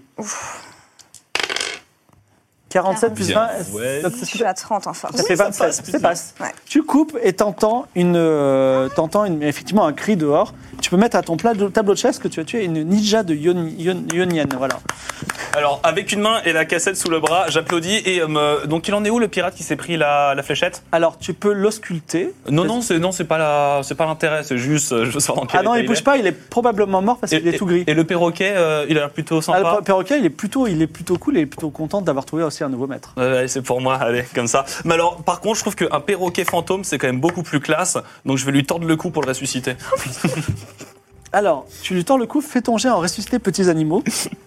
quarante-sept plus Bien, vingt, ouais. donc Je c'est- suis à trente en force. ça fait vingt-sept. passe, Ça passe. Ouais. Tu coupes et t'entends une, euh, t'entends une, effectivement un cri dehors. Tu peux mettre à ton pla- tableau de chasse que tu as tué une ninja de Yon, Yon- Yonian. Voilà. Alors, avec une main et la cassette sous le bras, j'applaudis. Et euh, me- donc, il en est où le pirate qui s'est pris la, la fléchette? Alors tu peux l'ausculter. Non, non, c'est non, c'est pas la, c'est pas l'intérêt. C'est juste, euh, je veux savoir dans quel Ah non, état il bouge pas. Il est probablement mort parce Et, qu'il est et- tout gris. et le perroquet, euh, il a l'air plutôt Ah, sympa. le perroquet, il est plutôt, il est plutôt cool et il est plutôt content d'avoir trouvé aussi un nouveau maître. Ouais, allez, c'est pour moi, allez, comme ça. Mais alors, par contre, je trouve qu'un perroquet fantôme, c'est quand même beaucoup plus classe. Donc, je vais lui tordre le cou pour le ressusciter. Alors, tu lui tords le cou, fais ton jet en ressusciter petits animaux.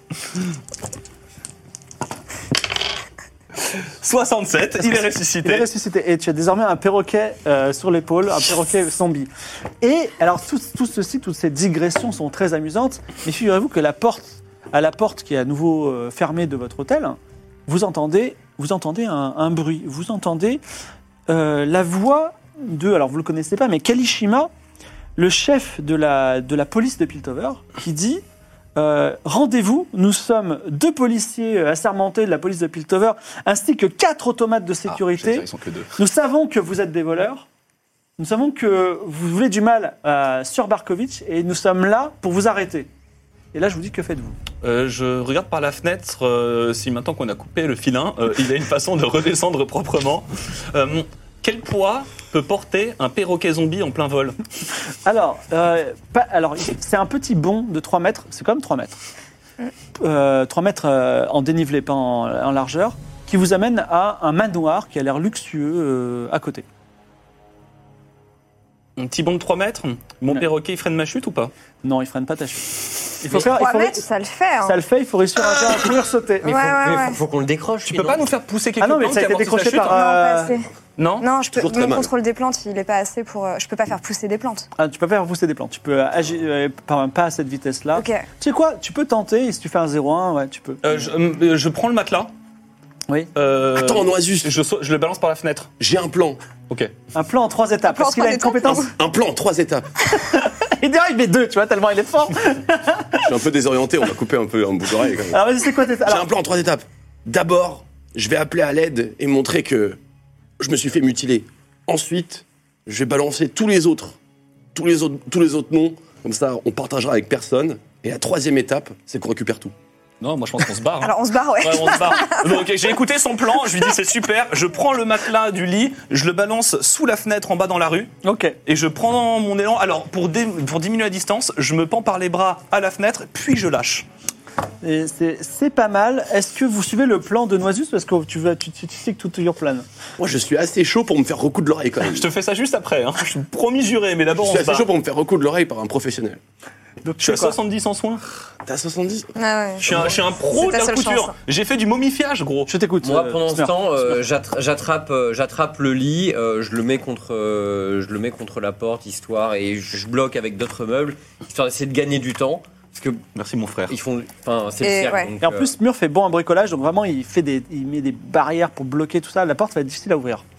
soixante-sept, il est ressuscité. Il est ressuscité. Et tu as désormais un perroquet euh, sur l'épaule, un perroquet zombie. Et alors, tout, tout ceci, toutes ces digressions sont très amusantes. Mais figurez-vous que la porte, à la porte qui est à nouveau euh, fermée de votre hôtel, vous entendez, vous entendez un, un bruit. Vous entendez euh, la voix de, alors vous le connaissez pas, mais Kalishima, le chef de la, de la police de Piltover, qui dit euh, rendez-vous, nous sommes deux policiers assermentés de la police de Piltover, ainsi que quatre automates de sécurité. Ah, ils sont que deux. Nous savons que vous êtes des voleurs. Nous savons que vous voulez du mal à Sir Barkovitch et nous sommes là pour vous arrêter. Et là, je vous dis, que faites-vous? Euh, je regarde par la fenêtre euh, si maintenant qu'on a coupé le filin, euh, il a une façon de redescendre proprement. Euh, quel poids peut porter un perroquet zombie en plein vol? Alors, euh, pas- alors, c'est un petit bond de trois mètres. C'est quand même trois mètres. Euh, trois mètres euh, en dénivelé, pas en, en largeur, qui vous amène à un manoir qui a l'air luxueux euh, à côté. Un petit bond de trois mètres. Mon Ouais. perroquet, il freine ma chute ou pas? Non, il freine pas ta chute. Il faut faire, il trois faut- mètres, ça le fait. Hein. ça le fait, il faut réussir à faire un courir sauter. Mais Ouais, faut, ouais, mais ouais. faut, faut qu'on le décroche. Tu peux pas nous faire pousser quelques Ah non, mais plantes ça a qui été amortissent décroché la chute par, Non, pas euh, assez. Non. Non, je peux, Toujours très mon mal. contrôle des plantes, il est pas assez pour. euh, je peux pas faire pousser des plantes. Ah, tu peux pas faire pousser des plantes. Tu peux agir, euh, pas, pas à cette vitesse-là. Ok. Tu sais quoi? Tu peux tenter. Et si tu fais un zéro un, ouais, tu peux. Euh, je, euh, je prends le matelas. Oui. Euh, Attends, Noisus, je, sau- je le balance par la fenêtre. j'ai un plan. Ok. Un plan en trois étapes. plan en Parce qu'il a trois une étapes, compétence. Un plan en trois étapes. Il dirait il met deux, tu vois, tellement il est fort. Je suis un peu désorienté, on va couper un peu un bout d'oreille quand même. Alors vas-y, c'est quoi tes. J'ai Alors, un plan en trois étapes. D'abord, je vais appeler à l'aide et montrer que je me suis fait mutiler. Ensuite, je vais balancer tous les autres, tous les autres, tous les autres noms. Comme ça, on partagera avec personne. Et la troisième étape, c'est qu'on récupère tout. Non, moi je pense qu'on se barre. hein. Alors on se barre, ouais. Ouais, on se barre. Donc j'ai écouté son plan, je lui dis c'est super, je prends le matelas du lit, je le balance sous la fenêtre en bas dans la rue, ok. et je prends mon élan. Alors pour, dé- pour diminuer la distance, je me pends par les bras à la fenêtre, puis je lâche. Et C'est c'est pas mal. Est-ce que vous suivez le plan de Noisus parce que tu, veux, tu, tu, tu sais que tout your plan? Moi, je suis assez chaud pour me faire recoudre l'oreille quand même. Je te fais ça juste après, hein. Je suis promis juré, mais Je d'abord on suis se assez barre. chaud pour me faire recoudre l'oreille par un professionnel. Donc, Je suis à tu fais quoi? soixante-dix en soins. T'as soixante-dix? Ouais, ouais. Je suis un, je suis un pro de ta la seule couture. chance. J'ai fait du momifiage, gros. Je t'écoute. Moi, euh, pendant ce Smurf. temps, euh, j'attra- j'attrape, euh, j'attrape le lit, euh, je le mets contre, euh, je le mets contre la porte, histoire, et je je bloque avec d'autres meubles, histoire d'essayer de gagner du temps, parce que Merci mon frère. ils font, enfin, c'est le Et cercle. ouais. donc, Et en euh, plus, Smurf fait bon en bricolage, donc vraiment, il, fait des, il met des barrières pour bloquer tout ça. La porte va être difficile à ouvrir.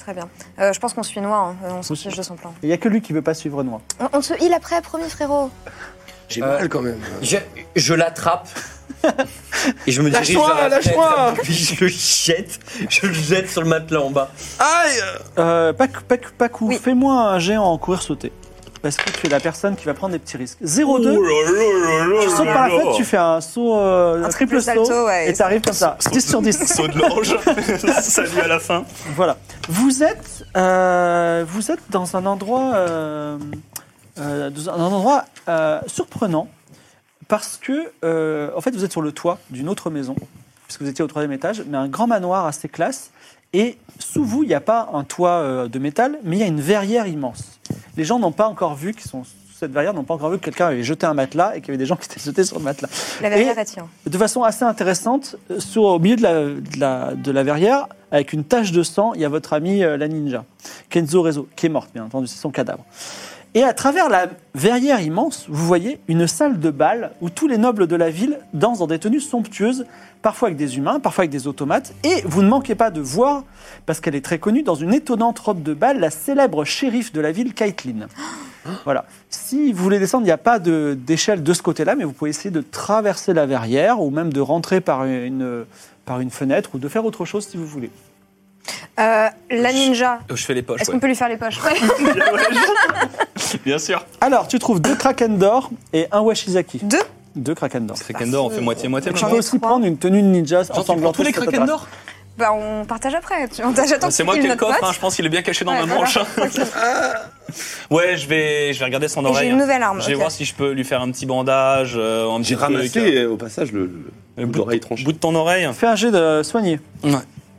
Très bien. Euh, je pense qu'on suit Noix, hein. on s'en fiche de son plan. Il n'y a que lui qui veut pas suivre Noix. On, on se heal après, promis frérot. J'ai Euh, mal quand même. Je, je l'attrape et je me dirige Lâche-moi, vers la fenêtre, lâche-moi. puis je le jette, je le jette sur le matelas en bas. Aïe. Euh, pas, pas, pas coup. Oui. Fais-moi un jet en courir-sauter. Parce que tu es la personne qui va prendre des petits risques. zéro deux. Oh là là là là Tu sautes là par la là. fenêtre, tu fais un saut, euh, Un un triple triple salto, saut, ouais, et tu arrives comme ça. dix sur dix. Saut de l'ange. Salut à la fin. Voilà. Vous êtes, euh, vous êtes dans un endroit, euh, euh, dans un endroit euh, surprenant parce que, euh, en fait, vous êtes sur le toit d'une autre maison, puisque vous étiez au troisième étage, mais un grand manoir assez classe. Et sous vous, il n'y a pas un toit euh, de métal, mais il y a une verrière immense. Les gens n'ont pas encore vu, qui sont sous cette verrière, n'ont pas encore vu que quelqu'un avait jeté un matelas et qu'il y avait des gens qui étaient jetés sur le matelas. La verrière Et- attire. De façon assez intéressante, euh, sur, au milieu de la, de, la, de la verrière, avec une tache de sang, il y a votre ami euh, la ninja, Kenzo Rezo, qui est morte, bien entendu, c'est son cadavre. Et à travers la verrière immense, vous voyez une salle de bal où tous les nobles de la ville dansent dans des tenues somptueuses, parfois avec des humains, parfois avec des automates. Et vous ne manquez pas de voir, parce qu'elle est très connue, dans une étonnante robe de bal, la célèbre shérif de la ville, Caitlin. Voilà. Si vous voulez descendre, il n'y a pas de- d'échelle de ce côté-là, mais vous pouvez essayer de traverser la verrière ou même de rentrer par une, par une fenêtre ou de faire autre chose si vous voulez. Euh, la ninja, Je fais les poches. est-ce ouais. qu'on peut lui faire les poches? Ouais. Bien sûr. Alors, tu trouves deux kraken d'or et un washizaki. Deux? Deux kraken d'or. Kraken d'or, on fait moitié-moitié. Tu J'en peux ai aussi trois. prendre une tenue de ninja Genre, tu prends ensanglantée. tous les si ça kraken t'intéresse. d'or. Bah on partage après. Tu- On j'attends C'est moi qui ai le notre coffre, pote. hein, je pense qu'il est bien caché dans Ouais, ma voilà. manche. hein. Ouais, je vais, je vais regarder son Et j'ai oreille. une nouvelle arme, Je vais ok. voir si je peux lui faire un petit bandage, euh, un petit J'ai truc. ramassé euh, au passage le, le, Le le bout, l'oreille de, tranchée. bout de ton oreille. Fais un jet de soigner. Ouais.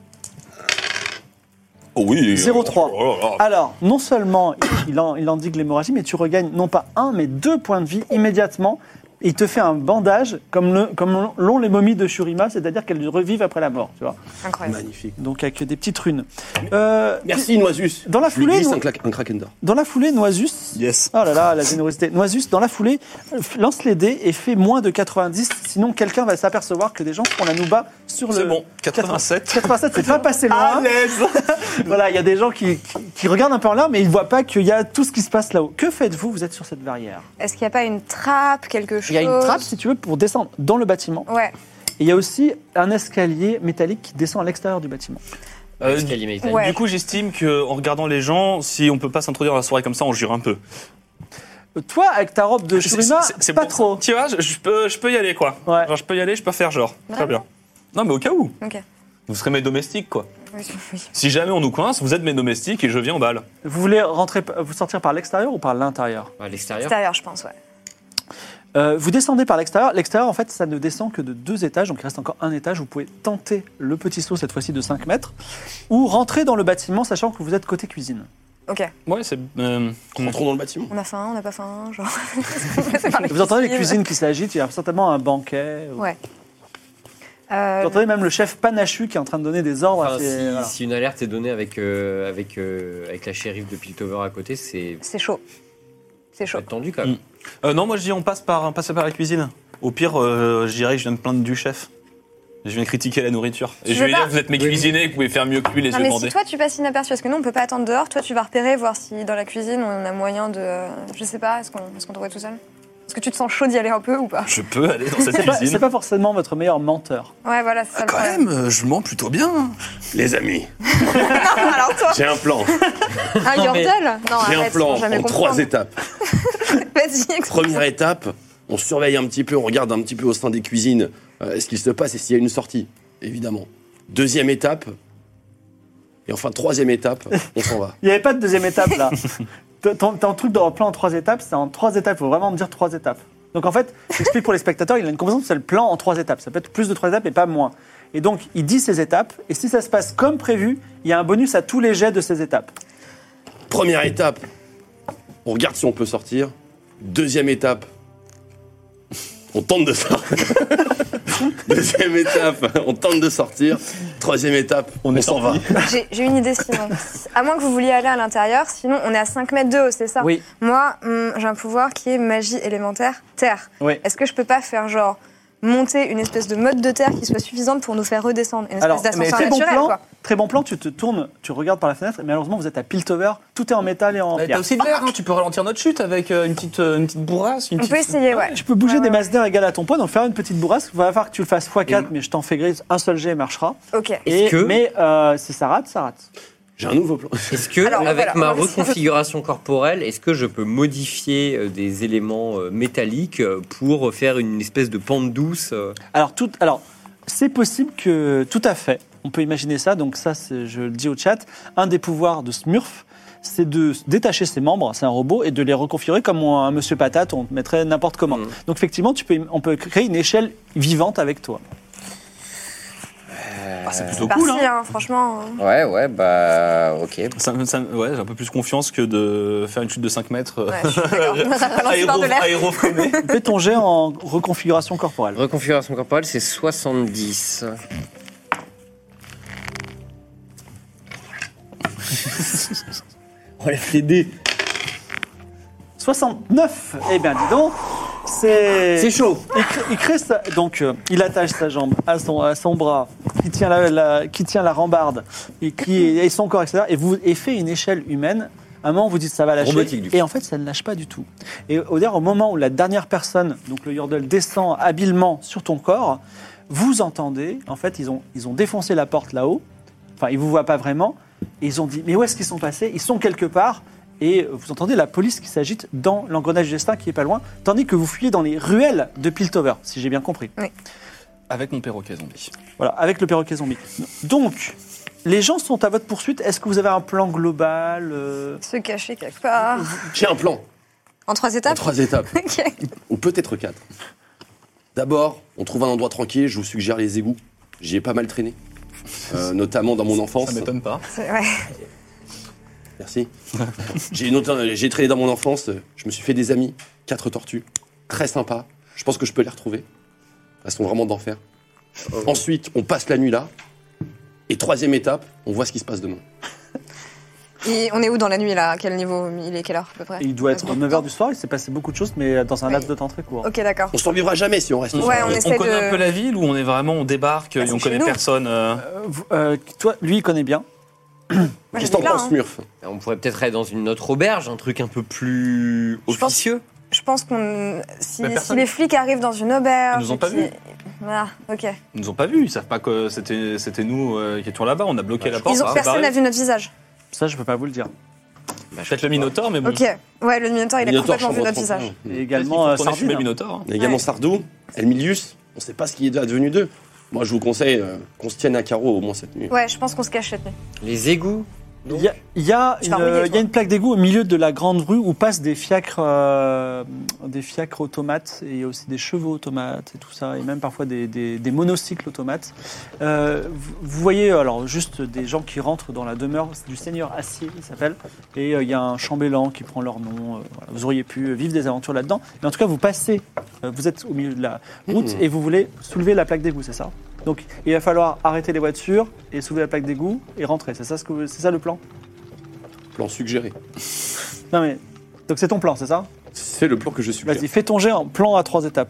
Oh oui. zéro trois. Oh là là. Alors, non seulement il, en, il endigue l'hémorragie, mais tu regagnes non pas un, mais deux points de vie immédiatement. Et il te fait un bandage comme le- comme l'ont les momies de Shurima, c'est-à-dire qu'elles revivent après la mort. Tu vois. Incroyable. Magnifique. Donc avec des petites runes. Euh, Merci Noisus. Dans la Je lui foulée, glisse nous- un, claque- un kraken d'or. Dans la foulée, Noisus. Yes. Oh là là, la générosité. Noisus, dans la foulée, euh, lance les dés et fait moins de quatre-vingt-dix. Sinon, quelqu'un va s'apercevoir que des gens font la nouba sur le. C'est bon. quatre-vingt-sept. quatre-vingt-sept, c'est pas passé loin. À l'aise. Voilà, il y a des gens qui, qui, qui regardent un peu en l'air, mais ils ne voient pas qu'il y a tout ce qui se passe là-haut. Que faites-vous? Vous êtes sur cette verrière. Est-ce qu'il n'y a pas une trappe, quelque chose? Il y a une trappe, si tu veux, pour descendre dans le bâtiment. Ouais. Et il y a aussi un escalier métallique qui descend à l'extérieur du bâtiment. Euh, Escalier métallique. Ouais. Du coup, j'estime qu'en regardant les gens, si on peut pas s'introduire dans la soirée comme ça, on jure un peu. Euh, Toi, avec ta robe de Shurima, C'est- c'est pas bon. trop. Tu vois, je, je peux, je peux y aller, quoi. Ouais. Genre, je peux y aller, je peux faire genre. Très Vraiment bien. Non, mais au cas où. Ok. Vous serez mes domestiques, quoi. Oui, oui. Si jamais on nous coince, vous êtes mes domestiques et je viens au bal. Vous voulez rentrer, vous sortir par l'extérieur ou par l'intérieur? À l'extérieur. Extérieur, je pense, ouais. Euh, Vous descendez par l'extérieur. L'extérieur, en fait, ça ne descend que de deux étages, donc il reste encore un étage. Vous pouvez tenter le petit saut, cette fois-ci de cinq mètres, ou rentrer dans le bâtiment, sachant que vous êtes côté cuisine. Ok. Ouais, c'est. euh, Rentrons dans le bâtiment. On a faim, on n'a pas faim, genre. Vous entendez les cuisines qui s'agitent, il y a certainement un banquet. Ouais. Vous Euh, entendez même le chef Panachu qui est en train de donner des ordres. à Enfin, ses- si, voilà. si une alerte est donnée avec, euh, avec, euh, avec la shérif de Piltover à côté, c'est c'est chaud. C'est chaud. tendu quand même. Mm. euh, non, moi je dis on passe par, passe par la cuisine. Au pire, euh, je dirais que je viens me plaindre du chef. Je viens critiquer la nourriture. Et Tu je veux vais dire pas- que vous êtes mes cuisiniers, vous pouvez faire mieux que lui, les Non, yeux mais bandés. si toi tu passes inaperçu, parce que nous on peut pas attendre dehors, toi tu vas repérer, voir si dans la cuisine on a moyen de. euh, Je sais pas, est-ce qu'on est qu'on t'envoie tout seul? Est-ce que tu te sens chaud d'y aller un peu ou pas? Je peux aller dans cette C'est pas, c'est cuisine. pas forcément votre meilleur menteur. Ouais, voilà, c'est ça Ah, le quand problème. même, euh, je mens plutôt bien. Les amis, Alors toi, j'ai un plan. un yordle? Non, J'ai un arrête, plan faut jamais en trois comprendre. étapes. Vas-y, explique. Première étape, on surveille un petit peu, on regarde un petit peu au sein des cuisines euh, ce qu'il se passe et s'il y a une sortie, évidemment. Deuxième étape, et enfin troisième étape, on s'en va. Il n'y avait pas de deuxième étape là. ton, ton truc dans le plan en trois étapes, c'est en trois étapes. Il faut vraiment dire trois étapes. Donc en fait, j'explique pour les spectateurs, il a une convention, c'est le plan en trois étapes. Ça peut être plus de trois étapes et pas moins. Et donc, il dit ces étapes, et si ça se passe comme prévu, il y a un bonus à tous les jets de ces étapes. Première étape, on regarde si on peut sortir. Deuxième étape, on tente de sortir. Deuxième étape, on tente de sortir. Troisième étape, on, s'en va. J'ai j'ai une idée sinon. À moins que vous vouliez aller à l'intérieur, sinon on est à cinq mètres de haut, c'est ça? Oui. Moi, hum, j'ai un pouvoir qui est magie élémentaire, terre. Oui. Est-ce que je peux pas faire genre monter une espèce de motte de terre qui soit suffisante pour nous faire redescendre. Une espèce Alors, mais d'ascenseur très bon naturel, plan, quoi. très bon plan, tu te tournes, tu regardes par la fenêtre, et malheureusement vous êtes à Piltover, tout est en métal et en Bah, pierre. T'as aussi de l'air, hein, tu peux ralentir notre chute avec euh, une, petite, euh, une petite bourrasse. Une On petite... peut essayer, ouais. Je peux bouger Ouais, des ouais. masses d'air égales à ton poids, donc faire une petite bourrasque, il va falloir que tu le fasses fois quatre, Et- mais je t'en fais gré, un seul jet marchera. Ok. Et, que- Mais euh, si ça rate, ça rate. J'ai un nouveau plan. Est-ce que, Alors, avec voilà, ma on va essayer. reconfiguration corporelle, est-ce que je peux modifier euh, des éléments euh, métalliques euh, pour faire une espèce de pente douce euh, Alors, tout, alors c'est possible que, tout à fait, on peut imaginer ça, donc ça, c'est- je le dis au chat, un des pouvoirs de Smurf, c'est de détacher ses membres, c'est un robot, et de les reconfigurer comme un Monsieur Patate, on te mettrait n'importe comment. Mhm. Donc effectivement, tu peux, on peut créer une échelle vivante avec toi. Ah, c'est plutôt Parti, cool, hein. hein, franchement. hein. Ouais, ouais, bah, ok. Ça, ça- ouais, j'ai un peu plus confiance que de faire une chute de cinq mètres. euh, Ouais, je suis d'accord. Lancer par aéro, de l'air. aérofréné. Fais ton jet en reconfiguration corporelle. Reconfiguration corporelle, c'est soixante-dix. Enlève les dés. soixante-neuf. Eh bien, dis donc, c'est... C'est chaud. Il crée, il crée sa- donc, euh, il attache sa jambe à son, à son bras, qui tient la, la- qui tient la rambarde, et, qui, et son corps, et cetera. Et, vous, et fait une échelle humaine. À un moment, vous dites ça va lâcher. Robotique, du coup. Et en fait, ça ne lâche pas du tout. Et au, au moment où la dernière personne, donc le Yordle, descend habilement sur ton corps, vous entendez, en fait, ils ont, ils ont défoncé la porte là-haut. Enfin, ils ne vous voient pas vraiment. Et ils ont dit, mais où est-ce qu'ils sont passés? Ils sont quelque part. Et vous entendez la police qui s'agite dans l'engrenage du destin qui est pas loin, tandis que vous fuyez dans les ruelles de Piltover, si j'ai bien compris. Avec mon perroquet zombie. Voilà, avec le perroquet zombie. Donc, les gens sont à votre poursuite. Est-ce que vous avez un plan global euh, Se cacher quelque part. J'ai un plan En trois en étapes. trois étapes, Ok. ou peut-être quatre. D'abord, on trouve un endroit tranquille, je vous suggère les égouts. J'y ai pas mal traîné, euh, notamment dans mon enfance. Ça m'étonne pas. C'est- Ouais. Merci. J'ai, une autre- j'ai traîné dans mon enfance, je me suis fait des amis, quatre tortues, très sympas. Je pense que je peux les retrouver. Elles sont vraiment d'enfer. Ensuite, on passe la nuit là. Et troisième étape, on voit ce qui se passe demain. Et on est où dans la nuit là? À quel niveau? Il est quelle heure à peu près? Il doit être neuf heures du soir, il s'est passé beaucoup de choses, mais dans un Oui. laps de temps très court. Ok, d'accord. On survivra jamais si on reste Ouais, on ensemble. essaie On connaît de- un peu la ville ou on est vraiment, on débarque Bah, et on c'est connaît chez nous. personne euh, Euh, vous- euh, toi, lui, il connaît bien. Moi, Qu'est-ce que j'habite t'en là, penses, hein. Smurf? On pourrait peut-être aller dans une autre auberge, un truc un peu plus Je pense- officieux. Je pense qu'on. Si, Mais si personne- les flics arrivent dans une auberge. Ils nous ont et pas puis- vus. Ah, ok. Ils nous ont pas vus, ils savent pas que c'était, c'était nous euh, qui étions là-bas. On a bloqué la porte. Ils ont, on s'est personne barré. n'a vu notre visage. Ça, je peux pas vous le dire. Peut-être le Minotaure, mais bon. Ok. Ouais, le Minotaur, il a Minotaur, complètement vu chambre notre trente et un. visage. Et Peut-être également qu'il euh, faut retourner fumer Sardine. Minotaure. hein. Il y a également Ouais. Sardou, Elmilius. On sait pas ce qui est advenu d'eux. Moi, je vous conseille euh, qu'on se tienne à carreau au moins cette nuit. Ouais, je pense qu'on se cache cette nuit. Les égouts. Il y a, il y a Je une, vais rouiller, il y a une plaque d'égout au milieu de la grande rue où passent des fiacres, euh, des fiacres automates et aussi des chevaux automates et tout ça, et même parfois des, des- des monocycles automates. Euh, vous, vous voyez alors juste des gens qui rentrent dans la demeure du Seigneur Acier, il s'appelle, et euh, il y a un chambellan qui prend leur nom. euh, voilà. Vous auriez pu vivre des aventures là-dedans, mais en tout cas vous passez, euh, vous êtes au milieu de la route Mmh. et vous voulez soulever la plaque d'égout, c'est ça? Donc il va falloir arrêter les voitures et soulever la plaque d'égout et rentrer. C'est ça, ce que vous- c'est ça le plan? Plan suggéré. Non mais donc c'est ton plan, c'est ça? C'est le plan que je suggère. Vas-y, fais ton jet en plan à trois étapes.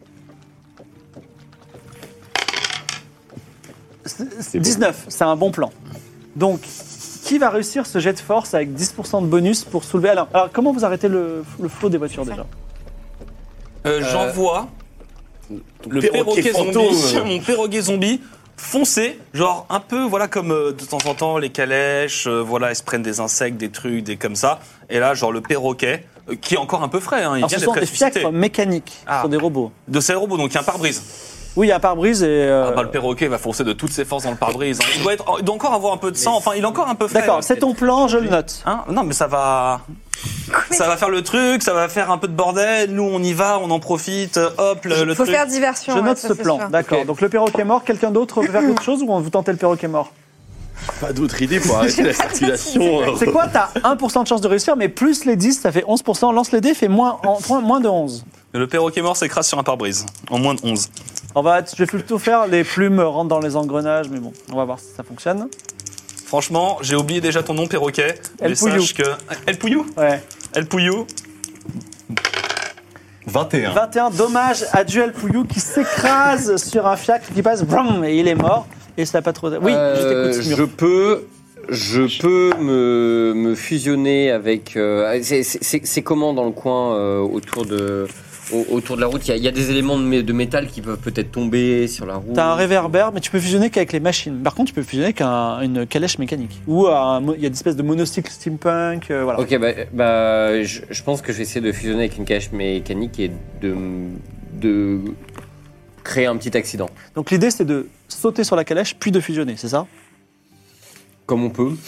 C'est- c'est bon. dix-neuf, c'est un bon plan. Donc, qui va réussir ce jet de force avec dix pour cent de bonus pour soulever alors, alors, comment vous arrêtez le, le flot des voitures déjà? Euh, J'envoie le perroquet perroquet fantôme. zombie, mon perroquet zombie foncé, genre un peu voilà comme euh, de temps en temps les calèches, euh, voilà, ils se prennent des insectes, des trucs, des comme ça. Et là, genre le perroquet euh, qui est encore un peu frais, hein, il Alors, vient ce sont d'être des ressuscité. fiacres mécaniques, Ah. ce sont des robots. De ces robots, donc il y a un pare-brise. Oui, il y a un pare-brise et... euh, Ah bah, le perroquet va foncer de toutes ses forces dans le pare-brise. hein. Il doit, être, il doit encore avoir un peu de sang, enfin il est encore un peu frais. D'accord, c'est ton plan, je le note. Hein non mais ça va, ça va faire le truc, ça va faire un peu de bordel. Nous on y va, on en profite. Hop le, le Faut truc. faire diversion. Je ouais, note ça, ce c'est plan, sûr. d'accord. Ok. Donc le perroquet mort, quelqu'un d'autre veut faire quelque chose ou on vous tentez le perroquet mort? Pas d'autre idée pour arrêter la circulation. euh. C'est quoi? T'as un pour cent de chance de réussir, mais plus les dix, ça fait onze pour cent. Lance les dés, fait moins, en- moins- moins de onze. Le perroquet mort s'écrase sur un pare-brise en moins de onze. On va, je vais plutôt faire les plumes rentrent dans les engrenages, mais bon, on va voir si ça fonctionne. Franchement, j'ai oublié déjà ton nom perroquet. El mais Pouillou. sache que El Pouillou, Ouais. El Pouillou. vingt et un. vingt et un, dommage à Duel Pouillou qui s'écrase sur un fiacre qui passe, vroom, et il est mort. Et ça n'a pas trop. Oui, Euh, je t'écoute. je Smurf. peux, je peux me, me fusionner avec. euh, c'est- c'est c'est- c'est comment dans le coin euh, autour de au- autour de la route. Il y, a- il y a des éléments de, mé- de métal qui peuvent peut-être tomber sur la route. T'as un réverbère, mais tu peux fusionner qu'avec les machines. Par contre, tu peux fusionner avec un- une calèche mécanique. Ou un mo- il y a des espèces de monocycle steampunk. euh, voilà. Ok, bah, bah, je, je pense que je vais essayer de fusionner avec une cache mécanique et de, de créer un petit accident. Donc l'idée, c'est de sauter sur la calèche, puis de fusionner, c'est ça? Comme on peut.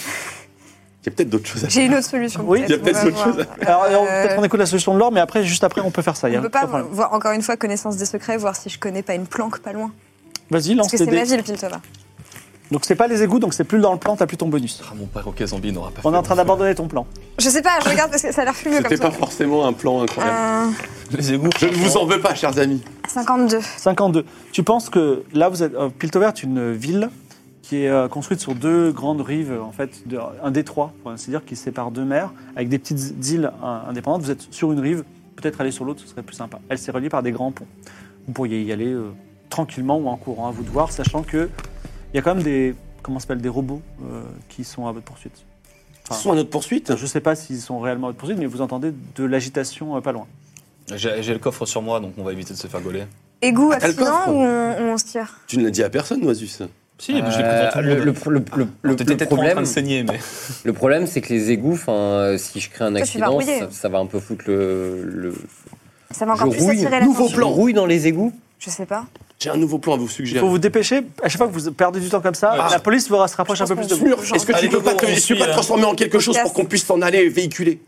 Il y a peut-être d'autres choses à faire. J'ai une autre solution. Oui, il y a peut-être on va autre voir. chose Alors, on- Euh, peut-être qu'on écoute la solution de l'or, mais après, juste après, on peut faire ça. il y a On peut pas pas de problème. voir, encore une fois, connaissance des secrets, voir si je connais pas une planque pas loin. Vas-y, lance Parce que tes c'est dés. ma ville, Piltova. Donc c'est pas les égouts, donc c'est plus dans le plan, t'as plus ton bonus. Ah, mon père au zombie n'aura pas On est fait en train long d'abandonner ton plan. Je sais pas, je regarde parce que ça a l'air fumeux C'était comme pas ça. forcément un plan incroyable. Euh, feu. Les égouts. Je ne vous en veux pas, chers amis. cinquante-deux. cinquante-deux. Tu penses que là, vous êtes. euh, Piltover est une ville qui est euh, construite sur deux grandes rives, en fait, de- un détroit, pour ainsi dire, qui sépare deux mers, avec des petites îles euh, indépendantes. Vous êtes sur une rive, peut-être aller sur l'autre, ce serait plus sympa. Elle s'est reliée par des grands ponts. Vous pourriez y aller euh, tranquillement ou en courant, à vous de voir, sachant que il y a quand même des. Comment ça s'appelle, des robots euh, qui sont à votre poursuite. Ce sont à notre poursuite. Je ne sais pas s'ils sont réellement à votre poursuite, mais vous entendez de l'agitation euh, pas loin. J'ai j'ai le coffre sur moi, donc on va éviter de se faire gauler. Égout, t'as le accident coffre ou on, ou on se tire? Tu ne l'as dit à personne, Noisus. Si, mais je l'ai Euh, pris dans tout le, le le, monde. le, le, le, le T'étais peut-être en train problème, de saigner, mais. le problème, c'est que les égouts, 'fin, euh, si je crée un Toi, tu vas accident, rouiller. ça, ça va un peu foutre le. le... Ça va encore Je plus rouille. attirer Nouveau l'attention. Je rouille dans les égouts. Je sais pas. J'ai un nouveau plan à vous Il suggérer. faut vous dépêcher. À chaque fois que vous perdez du temps comme ça, Ah. la police vous se rapproche un peu plus de vous. Smurf, est-ce que tu Allez, peux pas Coco, te, on tu peux suit, pas te là. transformer en quelque chose pour qu'on puisse s'en aller véhiculer?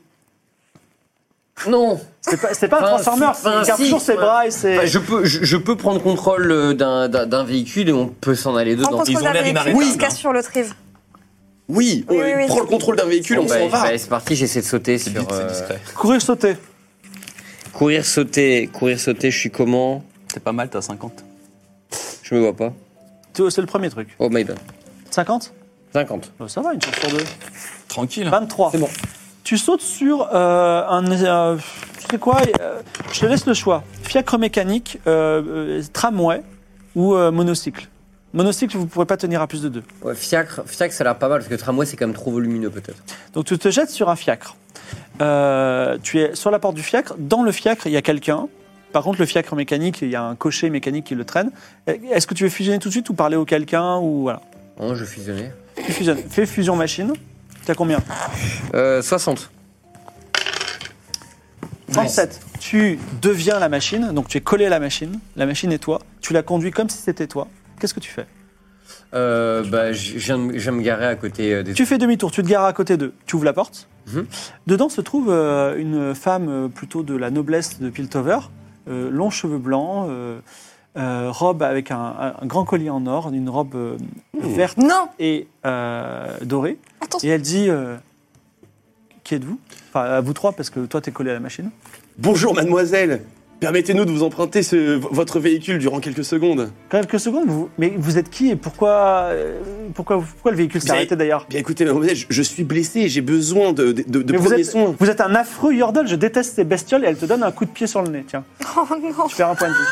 Non. C'est pas, c'est pas un Enfin, Transformer, si- enfin, il garde si, toujours ses enfin, bras et ses. Enfin, je, peux, je, je peux prendre contrôle euh, d'un- d'un d'un véhicule et on peut s'en aller Prends dedans. contrôle Ils ont d'un l'air véhicule, inarrêtables, on se casse hein. sur l'autre rive. Oui, Oui, on oui, oui. prend le contrôle d'un véhicule, on Bah, s'en va. bah, c'est parti, j'essaie de sauter C'est sur. vite, c'est euh, discret. Courir, sauter. Courir, sauter, courir, sauter, je suis comment? C'est pas mal, t'as cinquante. Je me vois pas. Tu- C'est le premier truc. Oh my god. cinquante cinquante. Oh, ça va, une chance sur deux. Tranquille. vingt-trois. C'est bon. Tu sautes sur euh, un. euh, tu sais quoi euh, Je te laisse le choix. Fiacre mécanique, euh, euh, tramway ou euh, monocycle. Monocycle, vous ne pourrez pas tenir à plus de deux. Ouais, fiacre, fiacre, ça a l'air pas mal parce que tramway, c'est quand même trop volumineux peut-être. Donc tu te jettes sur un fiacre. Euh, tu es sur la porte du fiacre. Dans le fiacre, il y a quelqu'un. Par contre, le fiacre mécanique, il y a un cocher mécanique qui le traîne. Est-ce que tu veux fusionner tout de suite ou parler au quelqu'un ou voilà. Oh, je fusionnais. Tu fusionnes. Fais fusion machine. T'as combien Euh, soixante. trente-sept. Tu deviens la machine, donc tu es collé à la machine. La machine est toi. Tu la conduis comme si c'était toi. Qu'est-ce que tu fais Euh, bah, je viens, de- je viens me garer à côté euh, des. Tu fais demi-tour, tu te gares à côté d'eux. Tu ouvres la porte. Mhm. Dedans se trouve euh, une femme euh, plutôt de la noblesse de Piltover. Euh, longs cheveux blancs, euh, euh, robe avec un, un- un grand collier en or, une robe euh, verte Non. et euh, dorée. Attention. Et elle dit euh, qui êtes-vous? Enfin, à vous trois, parce que toi, t'es collé à la machine. Bonjour, mademoiselle. Permettez-nous de vous emprunter ce- votre véhicule durant quelques secondes. Quelques secondes, vous, mais vous êtes qui et pourquoi, euh, pourquoi, pourquoi le véhicule s'est Vous avez- arrêté d'ailleurs? Bien écoutez, mademoiselle, je, je suis blessé, j'ai besoin de, de, de, de Mais vous premiers êtes, soins. vous êtes un affreux Yordle, je déteste ces bestioles et elle te donne un coup de pied sur le nez. Tiens, Oh non. tu perds un point de vie.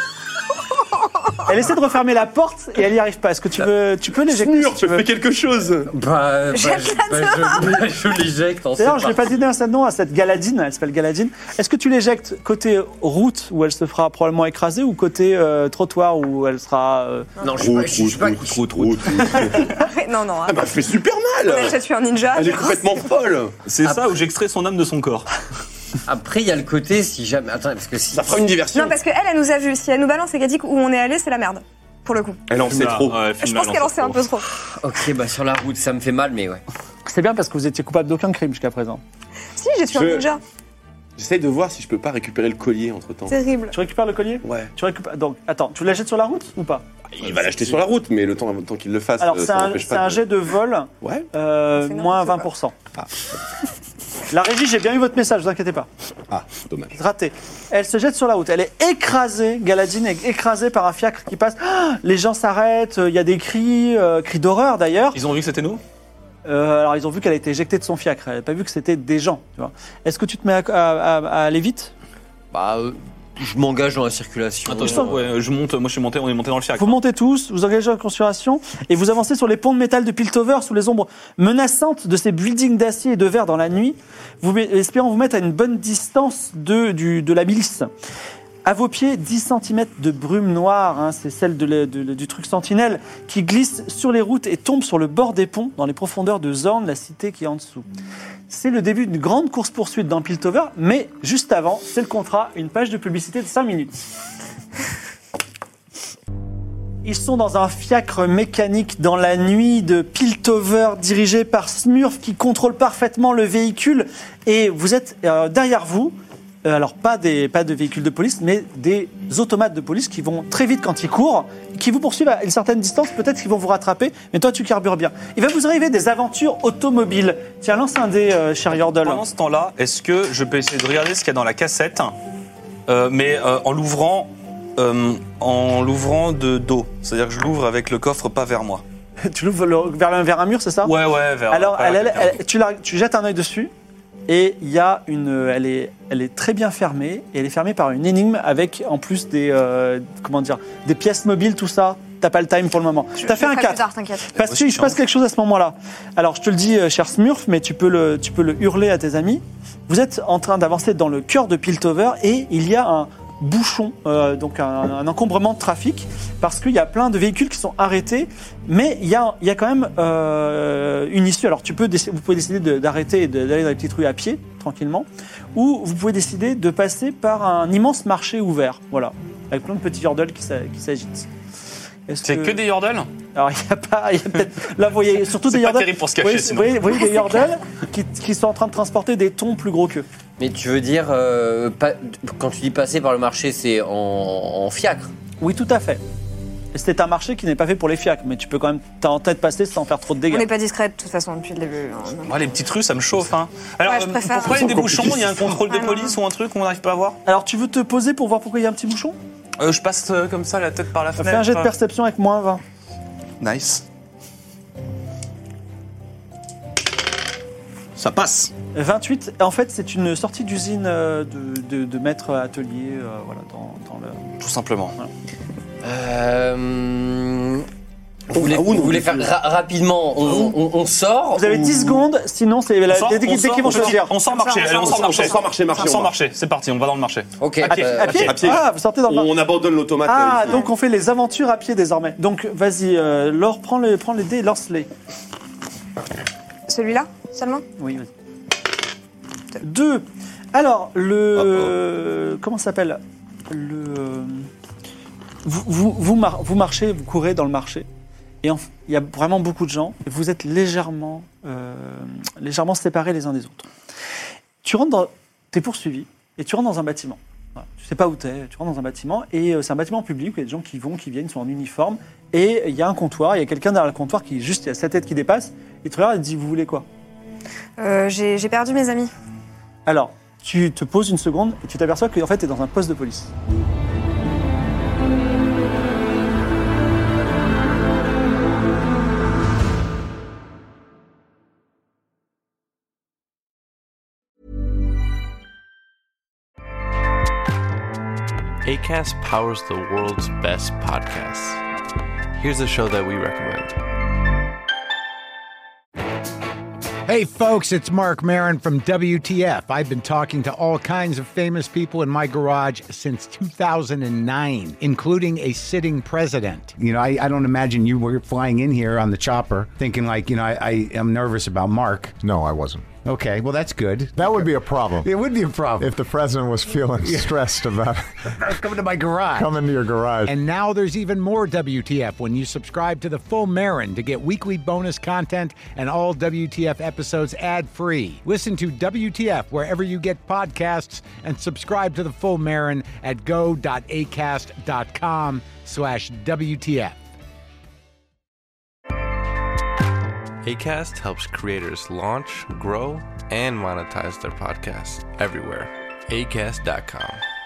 Elle essaie de refermer la porte et elle n'y arrive pas. Est-ce que tu veux, tu peux l'éjecter Smurf, si tu veux. fais quelque chose. Bah, bah, Jette je, bah, je, bah, je l'éjecte en D'ailleurs, je n'ai pas donné un seul nom à cette Galadine, elle s'appelle Galadine. Est-ce que tu l'éjectes côté route où elle se fera probablement écraser ou côté euh, trottoir où elle sera. euh, Non, je suis pas. Je suis pas. route, route. Arrête, non, non. Ah bah, elle fait super mal. J'ai tué un ninja. Elle est complètement folle. C'est ça où j'extrais son âme de son corps. Après, il y a le côté si jamais. Attends, parce que si. Ça fera une diversion. Non, parce qu'elle, elle nous a vus. Si elle nous balance et qu'elle dit où on est allé, c'est la merde. Pour le coup. Elle en sait trop. Ouais, Je pense qu'elle en sait un peu trop. Ok, bah sur la route, ça me fait mal, mais ouais. C'est bien parce que vous étiez coupable d'aucun crime jusqu'à présent. Si, j'ai tué Je- un ninja. J'essaie de voir si je peux pas récupérer le collier entre temps. Terrible. Tu récupères le collier? Ouais. Tu récupères. Donc, attends, tu l'achètes sur la route ou pas? Il va l'acheter sur la route, mais le temps, le temps qu'il le fasse, Alors, euh, c'est ça un, n'empêche c'est pas. un de- jet de vol, Ouais. euh, C'est moins n'importe quoi. vingt pour cent. Ah. La régie, j'ai bien eu votre message, vous inquiétez pas. Ah, dommage. Raté. Elle se jette sur la route. Elle est écrasée. Galadine est écrasée par un fiacre qui passe. Ah, les gens s'arrêtent. Il y a des cris, euh, cris d'horreur d'ailleurs. Ils ont vu que c'était nous? Euh, alors ils ont vu qu'elle a été éjectée de son fiacre. Elle n'a pas vu que c'était des gens. Tu vois. Est-ce que tu te mets à, à- à- à aller vite? Bah, euh, je m'engage dans la circulation. Attends, je, ouais, je monte, moi je suis monté, on est monté dans le fiacre. Vous montez tous, vous engagez la conspiration et vous avancez sur les ponts de métal de Piltover sous les ombres menaçantes de ces buildings d'acier et de verre dans la nuit, vous espérant vous mettre à une bonne distance de, du, de la milice. À vos pieds, dix centimètres de brume noire, hein, c'est celle de la, de, de, du truc sentinelle, qui glisse sur les routes et tombe sur le bord des ponts, dans les profondeurs de Zorn, la cité qui est en dessous. C'est le début d'une grande course-poursuite dans Piltover, mais juste avant, c'est le contrat, une page de publicité de cinq minutes. Ils sont dans un fiacre mécanique dans la nuit de Piltover, dirigé par Smurf, qui contrôle parfaitement le véhicule, et vous êtes euh, derrière vous. Euh, alors, pas, des, pas de véhicules de police, mais des automates de police qui vont très vite quand ils courent, qui vous poursuivent à une certaine distance, peut-être qu'ils vont vous rattraper, mais toi, tu carbures bien. Il va vous arriver des aventures automobiles. Tiens, lance un dé, euh, cher Yordle. Pendant ce temps-là, est-ce que je peux essayer de regarder ce qu'il y a dans la cassette, euh, mais euh, en l'ouvrant euh, en l'ouvrant de dos. C'est-à-dire que je l'ouvre avec le coffre pas vers moi. Tu l'ouvres le- vers, le- vers un mur, c'est ça? Ouais, ouais, vers Alors, pas elle, elle- vers- elle- tu, la- tu jettes un œil dessus et il y a une, elle est, elle est très bien fermée et elle est fermée par une énigme avec en plus des, euh, comment dire, des pièces mobiles, tout ça. T'as pas le time pour le moment. Je- T'as je fait le un ferai plus quatre. tard, t'inquiète. Parce qu'il se passe quelque chose à ce moment-là. Alors, je te le dis, euh, cher Smurf, mais tu peux le, tu peux le hurler à tes amis. Vous êtes en train d'avancer dans le cœur de Piltover et il y a un bouchon, euh, donc un, un encombrement de trafic, parce qu'il y a plein de véhicules qui sont arrêtés, mais il y a, il y a quand même euh, une issue. Alors, tu peux, déc- vous pouvez décider de- d'arrêter et de- d'aller dans les petites rues à pied, tranquillement, ou vous pouvez décider de passer par un immense marché ouvert, voilà, avec plein de petits yordles qui s'a- qui s'agitent. Est-ce C'est que des yordles? Alors, il n'y a pas. Il y a peut-être. Là, vous voyez surtout C'est des pas yordles. terrible pour se Vous cacher, voyez, sinon. vous voyez, vous voyez des yordles qui, qui sont en train de transporter des thons plus gros qu'eux. Mais tu veux dire, euh, pas- quand tu dis passer par le marché, c'est en, en fiacre? Oui, tout à fait. Et c'est un marché qui n'est pas fait pour les fiacres, mais tu peux quand même t'as en tête passer sans faire trop de On dégâts. n'est pas discret de toute façon depuis le début. hein. Ouais, les petites rues, ça me chauffe. Hein. Alors, Ouais, je euh, préfère. pourquoi il y a des Ils sont bouchons? Il y a un contrôle de Ah, non, police ou un truc qu'on n'arrive pas à voir? Alors, tu veux te poser pour voir pourquoi il y a un petit bouchon? Euh, je passe euh, comme ça, la tête par la Fais fenêtre. un jet de perception avec moins vingt. Nice. Ça passe. vingt-huit. En fait, c'est une sortie d'usine euh, de, de, de maître atelier, euh, voilà, dans, dans le. Tout simplement. Euh, vous voulez, Ah, où, vous non, voulez du faire coup. ra- rapidement, on, on- on sort Vous avez ou- dix secondes, sinon c'est la, On sort, les on équipes sort, qui vont on sort, choisir. On sort marché, allez, on sort On marché. sort marché, marché, On sort on va. marché, c'est parti, on va dans le marché. Ok. À pied, euh, à pied à pied. Ah, vous sortez dans le On abandonne l'automate. Ah, euh, ici. donc on fait les aventures à pied désormais. Donc vas-y, euh, Laure, prends les, prends les dés et lance-les. Celui-là seulement? Oui, vas-y. Deux. Alors, le. Comment ça s'appelle? Le. Vous, vous, vous, mar- vous marchez, vous courez dans le marché. Et en- il y a vraiment beaucoup de gens. Et vous êtes légèrement, euh, légèrement séparés les uns des autres. Tu rentres dans. T'es poursuivi et tu rentres dans un bâtiment. Voilà. Tu sais pas où t'es, tu rentres dans un bâtiment et euh, c'est un bâtiment public où il y a des gens qui vont, qui viennent, ils sont en uniforme. Et il y a un comptoir, il y a quelqu'un derrière le comptoir qui, juste, il y a sa tête qui dépasse. Il te regarde et te dit: vous voulez quoi? Euh, J'ai j'ai perdu mes amis. Alors, tu te poses une seconde et tu t'aperçois qu'en fait, tu es dans un poste de police. Acast powers the world's best podcasts. Here's a show that we recommend. Hey, folks, it's Mark Maron from W T F. I've been talking to all kinds of famous people in my garage since two thousand nine, including a sitting president. You know, I, I don't imagine you were flying in here on the chopper thinking, like, you know, I, I am nervous about Mark. No, I wasn't. Okay, well, that's good. That would be a problem. It would be a problem. If the president was feeling stressed about Coming to my garage. coming to your garage. And now there's even more W T F when you subscribe to the full Marin to get weekly bonus content and all W T F episodes ad-free. Listen to W T F wherever you get podcasts and subscribe to the full Marin at go.acast.com slash WTF. Acast helps creators launch, grow, and monetize their podcasts everywhere. acast dot com.